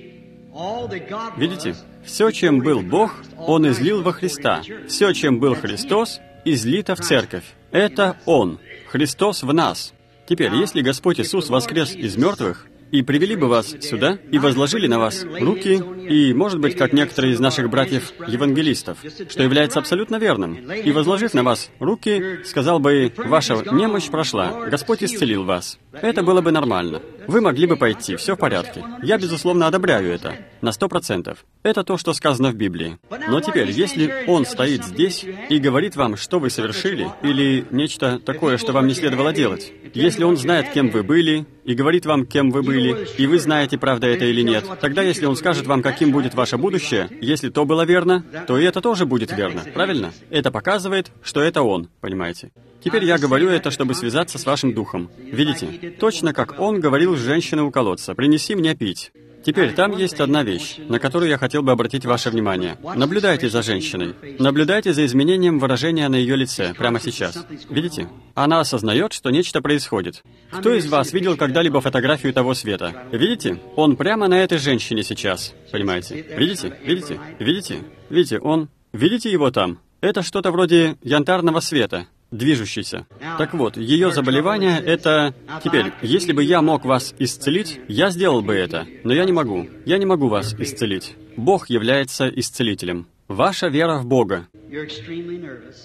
Видите? Все, чем был Бог, Он излил во Христа. Все, чем был Христос, излито в Церковь. Это Он, Христос в нас. Теперь, если Господь Иисус воскрес из мертвых, и привели бы вас сюда, и возложили на вас руки, и, может быть, как некоторые из наших братьев-евангелистов, что является абсолютно верным, и, возложив на вас руки, сказал бы: «Ваша немощь прошла, Господь исцелил вас». Это было бы нормально. Вы могли бы пойти, все в порядке. Я, безусловно, одобряю это. На сто процентов. Это то, что сказано в Библии. Но теперь, если Он стоит здесь и говорит вам, что вы совершили, или нечто такое, что вам не следовало делать, если Он знает, кем вы были, и говорит вам, кем вы были, и вы знаете, правда это или нет, тогда, если Он скажет вам, каким будет ваше будущее, если то было верно, то и это тоже будет верно, правильно? Это показывает, что это Он, понимаете? Теперь я говорю это, чтобы связаться с вашим духом. Видите? Точно как Он говорил с женщиной у колодца: «Принеси мне пить». Теперь там есть одна вещь, на которую я хотел бы обратить ваше внимание. Наблюдайте за женщиной. Наблюдайте за изменением выражения на ее лице прямо сейчас. Видите? Она осознает, что нечто происходит. Кто из вас видел когда-либо фотографию того света? Видите? Он прямо на этой женщине сейчас. Понимаете? Видите? Видите? Видите? Видите, он... Видите его там? Это что-то вроде янтарного света, движущийся. Так вот, ее заболевание — это... Теперь, если бы я мог вас исцелить, я сделал бы это, но я не могу. Я не могу вас исцелить. Бог является исцелителем. Ваша вера в Бога.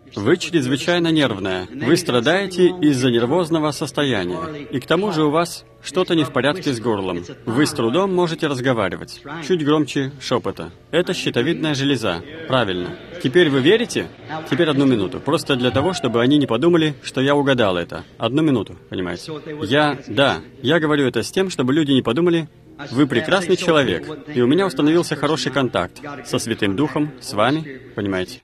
Вы чрезвычайно нервная. Вы страдаете из-за нервозного состояния. И к тому же у вас что-то не в порядке с горлом. Вы с трудом можете разговаривать. Чуть громче шепота. Это щитовидная железа. Правильно. Теперь вы верите? Теперь одну минуту. Просто для того, чтобы они не подумали, что я угадал это. Одну минуту, понимаете? Я... Да. Я говорю это с тем, чтобы люди не подумали... Вы прекрасный человек, и у меня установился хороший контакт со Святым Духом, с вами, понимаете?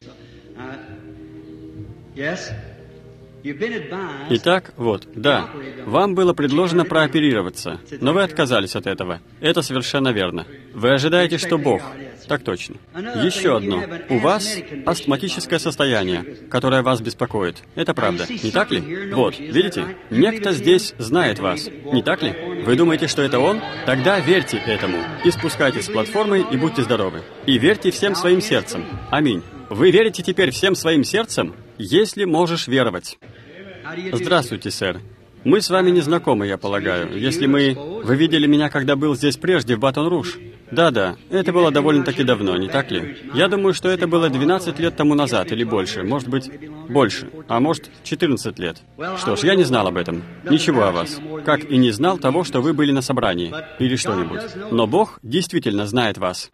Итак, вот, да, вам было предложено прооперироваться, но вы отказались от этого. Это совершенно верно. Вы ожидаете, что Бог... Так точно. Еще одно. У вас астматическое состояние, которое вас беспокоит. Это правда, не так ли? Вот, видите? Некто здесь знает вас, не так ли? Вы думаете, что это он? Тогда верьте этому. И спускайтесь с платформы и будьте здоровы. И верьте всем своим сердцем. Аминь. Вы верите теперь всем своим сердцем? Если можешь веровать. Здравствуйте, сэр. Мы с вами не знакомы, я полагаю. Если мы... Вы видели меня, когда был здесь прежде, в Батон-Руж? Да-да, это было довольно-таки давно, не так ли? Я думаю, что это было двенадцать лет тому назад, или больше, может быть, больше, а может, четырнадцать лет. Что ж, я не знал об этом, ничего о вас, как и не знал того, что вы были на собрании, или что-нибудь. Но Бог действительно знает вас.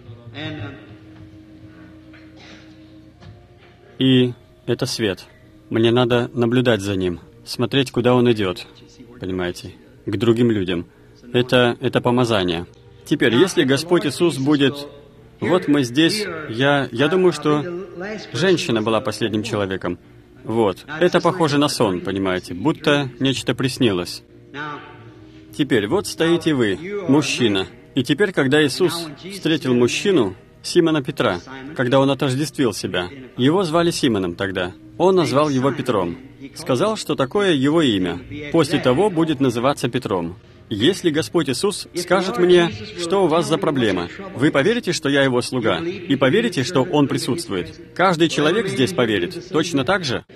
И это свет. Мне надо наблюдать за ним, смотреть, куда он идет, понимаете, к другим людям. Это, это помазание. Теперь, если Господь Иисус будет... Вот мы здесь, я, я думаю, что женщина была последним человеком. Вот. Это похоже на сон, понимаете, будто нечто приснилось. Теперь, вот стоите вы, мужчина. И теперь, когда Иисус встретил мужчину, Симона Петра, когда он отождествил себя, его звали Симоном тогда. Он назвал его Петром. Сказал, что такое его имя. После того будет называться Петром. Если Господь Иисус скажет мне, что у вас за проблема, вы поверите, что я его слуга? И поверите, что он присутствует? Каждый человек здесь поверит. Точно так же?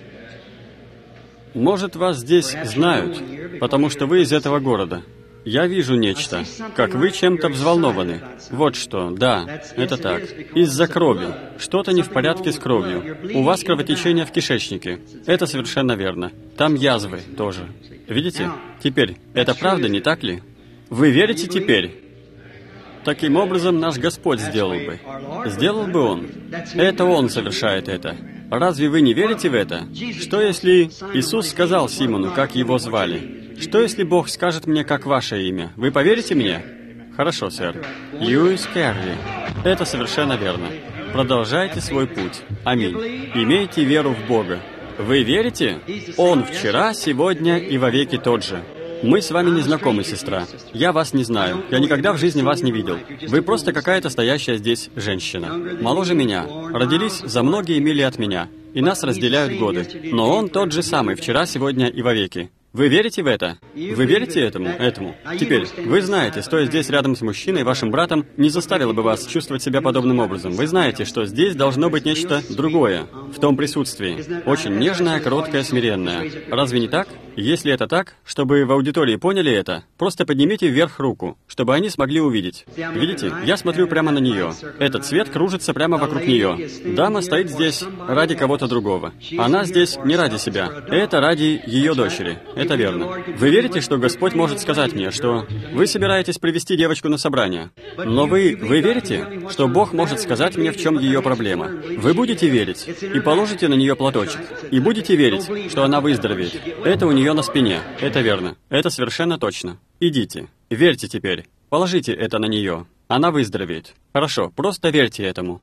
Может, вас здесь знают, потому что вы из этого города. Я вижу нечто, как вы чем-то взволнованы. Вот что, да, это так. Из-за крови. Что-то не в порядке с кровью. У вас кровотечение в кишечнике. Это совершенно верно. Там язвы тоже. Видите? Теперь, это правда, не так ли? Вы верите теперь? Таким образом, наш Господь сделал бы. Сделал бы Он. Это Он совершает это. Разве вы не верите в это? Что если Иисус сказал Симону, как его звали? Что если Бог скажет мне, как ваше имя? Вы поверите мне? Хорошо, сэр. Льюис Керри. Это совершенно верно. Продолжайте свой путь. Аминь. Имейте веру в Бога. Вы верите? Он вчера, сегодня и вовеки тот же. Мы с вами не знакомы, сестра. Я вас не знаю. Я никогда в жизни вас не видел. Вы просто какая-то стоящая здесь женщина. Моложе меня. Родились за многие мили от меня. И нас разделяют годы. Но он тот же самый, вчера, сегодня и вовеки. Вы верите в это? Вы верите этому? Этому? Теперь, вы знаете, стоя здесь рядом с мужчиной, вашим братом, не заставило бы вас чувствовать себя подобным образом. Вы знаете, что здесь должно быть нечто другое в том присутствии. Очень нежное, короткое, смиренное. Разве не так? Если это так, чтобы в аудитории поняли это, просто поднимите вверх руку, чтобы они смогли увидеть. Видите? Я смотрю прямо на нее. Этот свет кружится прямо вокруг нее. Дама стоит здесь ради кого-то другого. Она здесь не ради себя. Это ради ее дочери. Это верно. Вы верите, что Господь может сказать мне, что вы собираетесь привести девочку на собрание? Но вы, вы верите, что Бог может сказать мне, в чем ее проблема? Вы будете верить и положите на нее платочек. И будете верить, что она выздоровеет. Это у нее на спине. Это верно. Это совершенно точно. Идите. Верьте теперь. Положите это на нее. Она выздоровеет. Хорошо, просто верьте этому.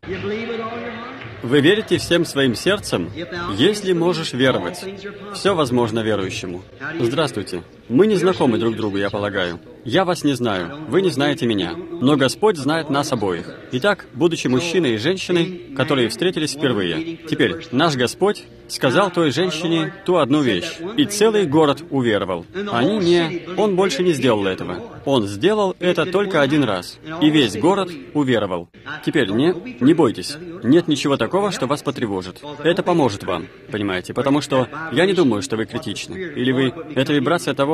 Вы верите всем своим сердцем, если можешь веровать. Все возможно верующему. Здравствуйте. Мы не знакомы друг другу, я полагаю. Я вас не знаю, вы не знаете меня. Но Господь знает нас обоих. Итак, будучи мужчиной и женщиной, которые встретились впервые. Теперь, наш Господь сказал той женщине ту одну вещь, и целый город уверовал. Они не... Он больше не сделал этого. Он сделал это только один раз, и весь город уверовал. Теперь, не, не бойтесь. Нет ничего такого, что вас потревожит. Это поможет вам, понимаете, потому что я не думаю, что вы критичны. Или вы... Это вибрация того,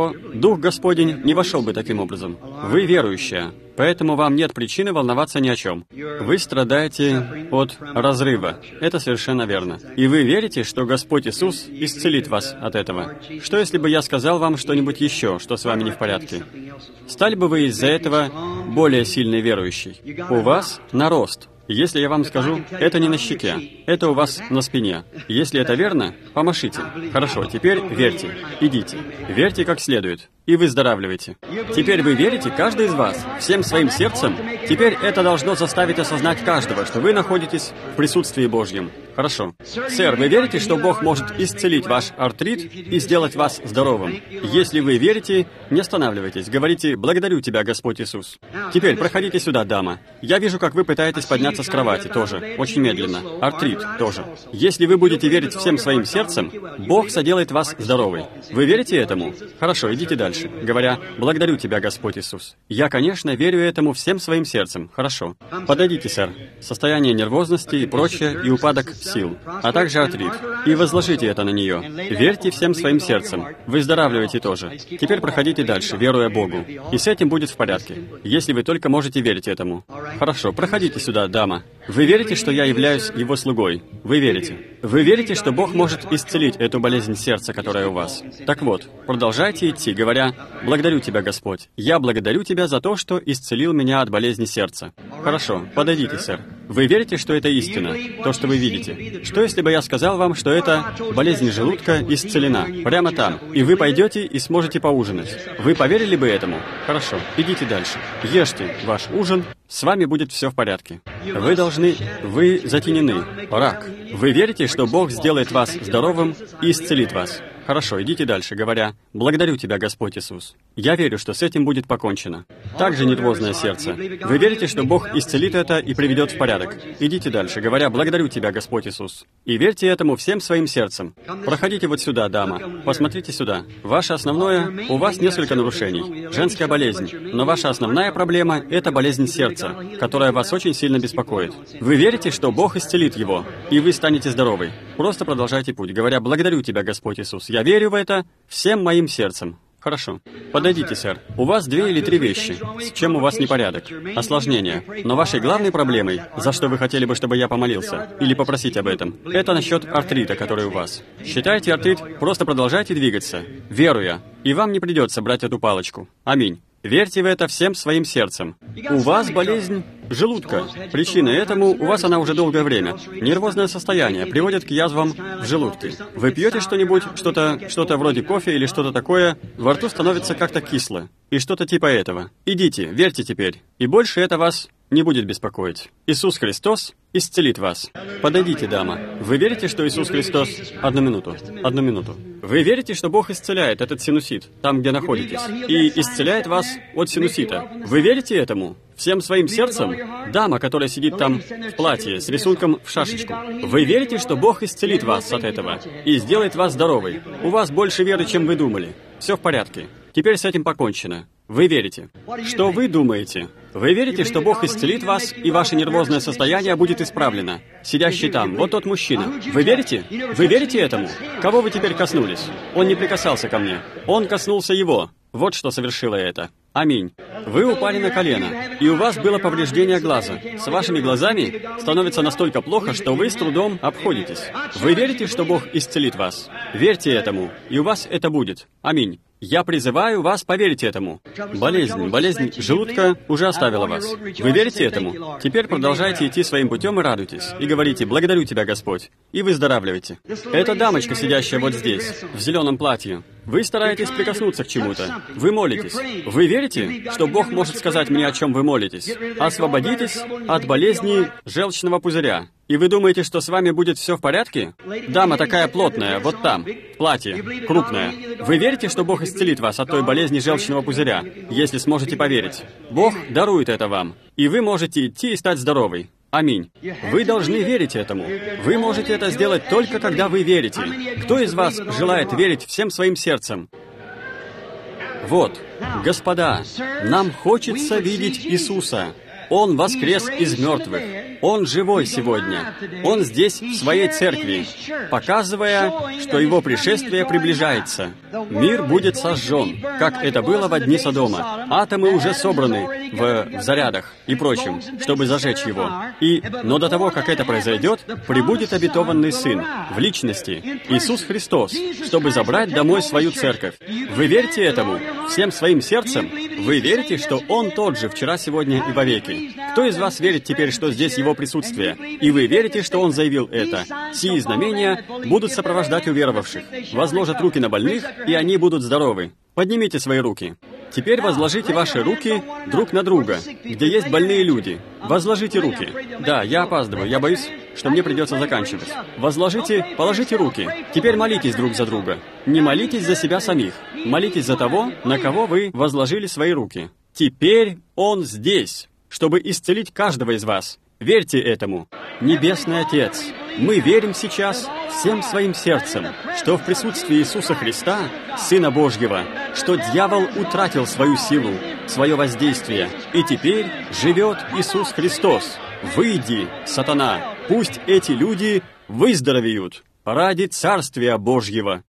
него Дух Господень не вошел бы таким образом. Вы верующая, поэтому вам нет причины волноваться ни о чем. Вы страдаете от разрыва. Это совершенно верно. И вы верите, что Господь Иисус исцелит вас от этого. Что если бы я сказал вам что-нибудь еще, что с вами не в порядке? Стали бы вы из-за этого более сильной верующей? У вас нарост. Если я вам скажу, это не на щеке, это у вас на спине. Если это верно, помашите. Хорошо, теперь верьте. Идите. Верьте как следует. И выздоравливайте. Теперь вы верите, каждый из вас, всем своим сердцем? Теперь это должно заставить осознать каждого, что вы находитесь в присутствии Божьем. Хорошо. Сэр, вы верите, что Бог может исцелить ваш артрит и сделать вас здоровым? Если вы верите, не останавливайтесь. Говорите: «Благодарю Тебя, Господь Иисус». Теперь проходите сюда, дама. Я вижу, как вы пытаетесь подняться с кровати, тоже. Очень медленно. Артрит, тоже. Если вы будете верить всем своим сердцем, Бог соделает вас здоровой. Вы верите этому? Хорошо, идите дальше, говоря: «Благодарю Тебя, Господь Иисус». Я, конечно, верю этому всем своим сердцем. Хорошо. Подойдите, сэр. Состояние нервозности и прочее, и упадок сил, а также артрит. И возложите это на нее. Верьте всем своим сердцем. Выздоравливайте тоже. Теперь проходите дальше, веруя Богу. И с этим будет в порядке, если вы только можете верить этому. Хорошо, проходите сюда, дама. Вы верите, что я являюсь Его слугой? Вы верите? Вы верите, что Бог может исцелить эту болезнь сердца, которая у вас? Так вот, продолжайте идти, говоря: «Благодарю Тебя, Господь. Я благодарю Тебя за то, что исцелил меня от болезни сердца». Хорошо, подойдите, сэр. Вы верите, что это истина, то, что вы видите? Что если бы я сказал вам, что эта болезнь желудка исцелена, прямо там, и вы пойдете и сможете поужинать? Вы поверили бы этому? Хорошо, идите дальше. Ешьте ваш ужин, с вами будет все в порядке. Вы должны... Вы затенены. Рак. Вы верите, что Бог сделает вас здоровым и исцелит вас? Хорошо, идите дальше, говоря: «Благодарю Тебя, Господь Иисус». Я верю, что с этим будет покончено. Также нервозное сердце. Вы верите, что Бог исцелит это и приведет в порядок? Идите дальше, говоря: «Благодарю Тебя, Господь Иисус». И верьте этому всем своим сердцем. Проходите вот сюда, дама. Посмотрите сюда. Ваше основное... У вас несколько нарушений. Женская болезнь. Но ваша основная проблема — это болезнь сердца, которая вас очень сильно беспокоит. Вы верите, что Бог исцелит его, и вы станете здоровы? Просто продолжайте путь, говоря: «Благодарю Тебя, Господь Иисус. Я верю в это всем моим сердцем». Хорошо. Подойдите, сэр. У вас две или три вещи, с чем у вас непорядок. Осложнения. Но вашей главной проблемой, за что вы хотели бы, чтобы я помолился, или попросить об этом, это насчет артрита, который у вас. Считайте артрит, просто продолжайте двигаться, веруя, и вам не придется брать эту палочку. Аминь. Верьте в это всем своим сердцем. У вас болезнь желудка. Причина этому, у вас она уже долгое время. Нервозное состояние приводит к язвам в желудке. Вы пьете что-нибудь, что-то, что-то вроде кофе или что-то такое, во рту становится как-то кисло. И что-то типа этого. Идите, верьте теперь. И больше это вас не будет беспокоить. Иисус Христос исцелит вас. Подойдите, дама. Вы верите, что Иисус Христос... Одну минуту. Одну минуту. Вы верите, что Бог исцеляет этот синусит, там, где находитесь, и исцеляет вас от синусита? Вы верите этому? Всем своим сердцем? Дама, которая сидит там в платье с рисунком в шашечку. Вы верите, что Бог исцелит вас от этого и сделает вас здоровой? У вас больше веры, чем вы думали. Все в порядке. Теперь с этим покончено. Вы верите. Что вы думаете? Вы верите, что Бог исцелит вас, и ваше нервозное состояние будет исправлено? Сидящий там, вот тот мужчина. Вы верите? Вы верите этому? Кого вы теперь коснулись? Он не прикасался ко мне. Он коснулся его. Вот что совершило это. Аминь. Вы упали на колено, и у вас было повреждение глаза. С вашими глазами становится настолько плохо, что вы с трудом обходитесь. Вы верите, что Бог исцелит вас? Верьте этому, и у вас это будет. Аминь. Я призываю вас поверить этому. Болезнь, болезнь желудка уже оставила вас. Вы верите этому? Теперь продолжайте идти своим путем и радуйтесь. И говорите: «Благодарю Тебя, Господь». И выздоравливайте. Эта дамочка, сидящая вот здесь, в зеленом платье. Вы стараетесь прикоснуться к чему-то. Вы молитесь. Вы верите, что Бог может сказать мне, о чем вы молитесь? Освободитесь от болезни желчного пузыря. И вы думаете, что с вами будет все в порядке? Дама такая плотная, вот там, в платье, крупная. Вы верите, что Бог исцелит вас от той болезни желчного пузыря, если сможете поверить? Бог дарует это вам, и вы можете идти и стать здоровой. Аминь. Вы должны верить этому. Вы можете это сделать только когда вы верите. Кто из вас желает верить всем своим сердцем? Вот, господа, нам хочется видеть Иисуса. Он воскрес из мертвых. Он живой сегодня. Он здесь, в своей церкви, показывая, что Его пришествие приближается. Мир будет сожжен, как это было во дни Содома. Атомы уже собраны в, в зарядах и прочем, чтобы зажечь его. И, но до того, как это произойдет, прибудет обетованный Сын в личности, Иисус Христос, чтобы забрать домой свою церковь. Вы верите этому? Всем своим сердцем? Вы верите, что Он тот же вчера, сегодня и вовеки? Кто из вас верит теперь, что здесь Его присутствие? И вы верите, что Он заявил это? Сии знамения будут сопровождать уверовавших. Возложат руки на больных, и они будут здоровы. Поднимите свои руки. Теперь возложите ваши руки друг на друга, где есть больные люди. Возложите руки. Да, я опаздываю, я боюсь, что мне придется заканчивать. Возложите, положите руки. Теперь молитесь друг за друга. Не молитесь за себя самих. Молитесь за того, на кого вы возложили свои руки. Теперь Он здесь, чтобы исцелить каждого из вас. Верьте этому. Небесный Отец, мы верим сейчас всем своим сердцем, что в присутствии Иисуса Христа, Сына Божьего, что дьявол утратил свою силу, свое воздействие, и теперь живет Иисус Христос. Выйди, сатана, пусть эти люди выздоровеют ради Царствия Божьего.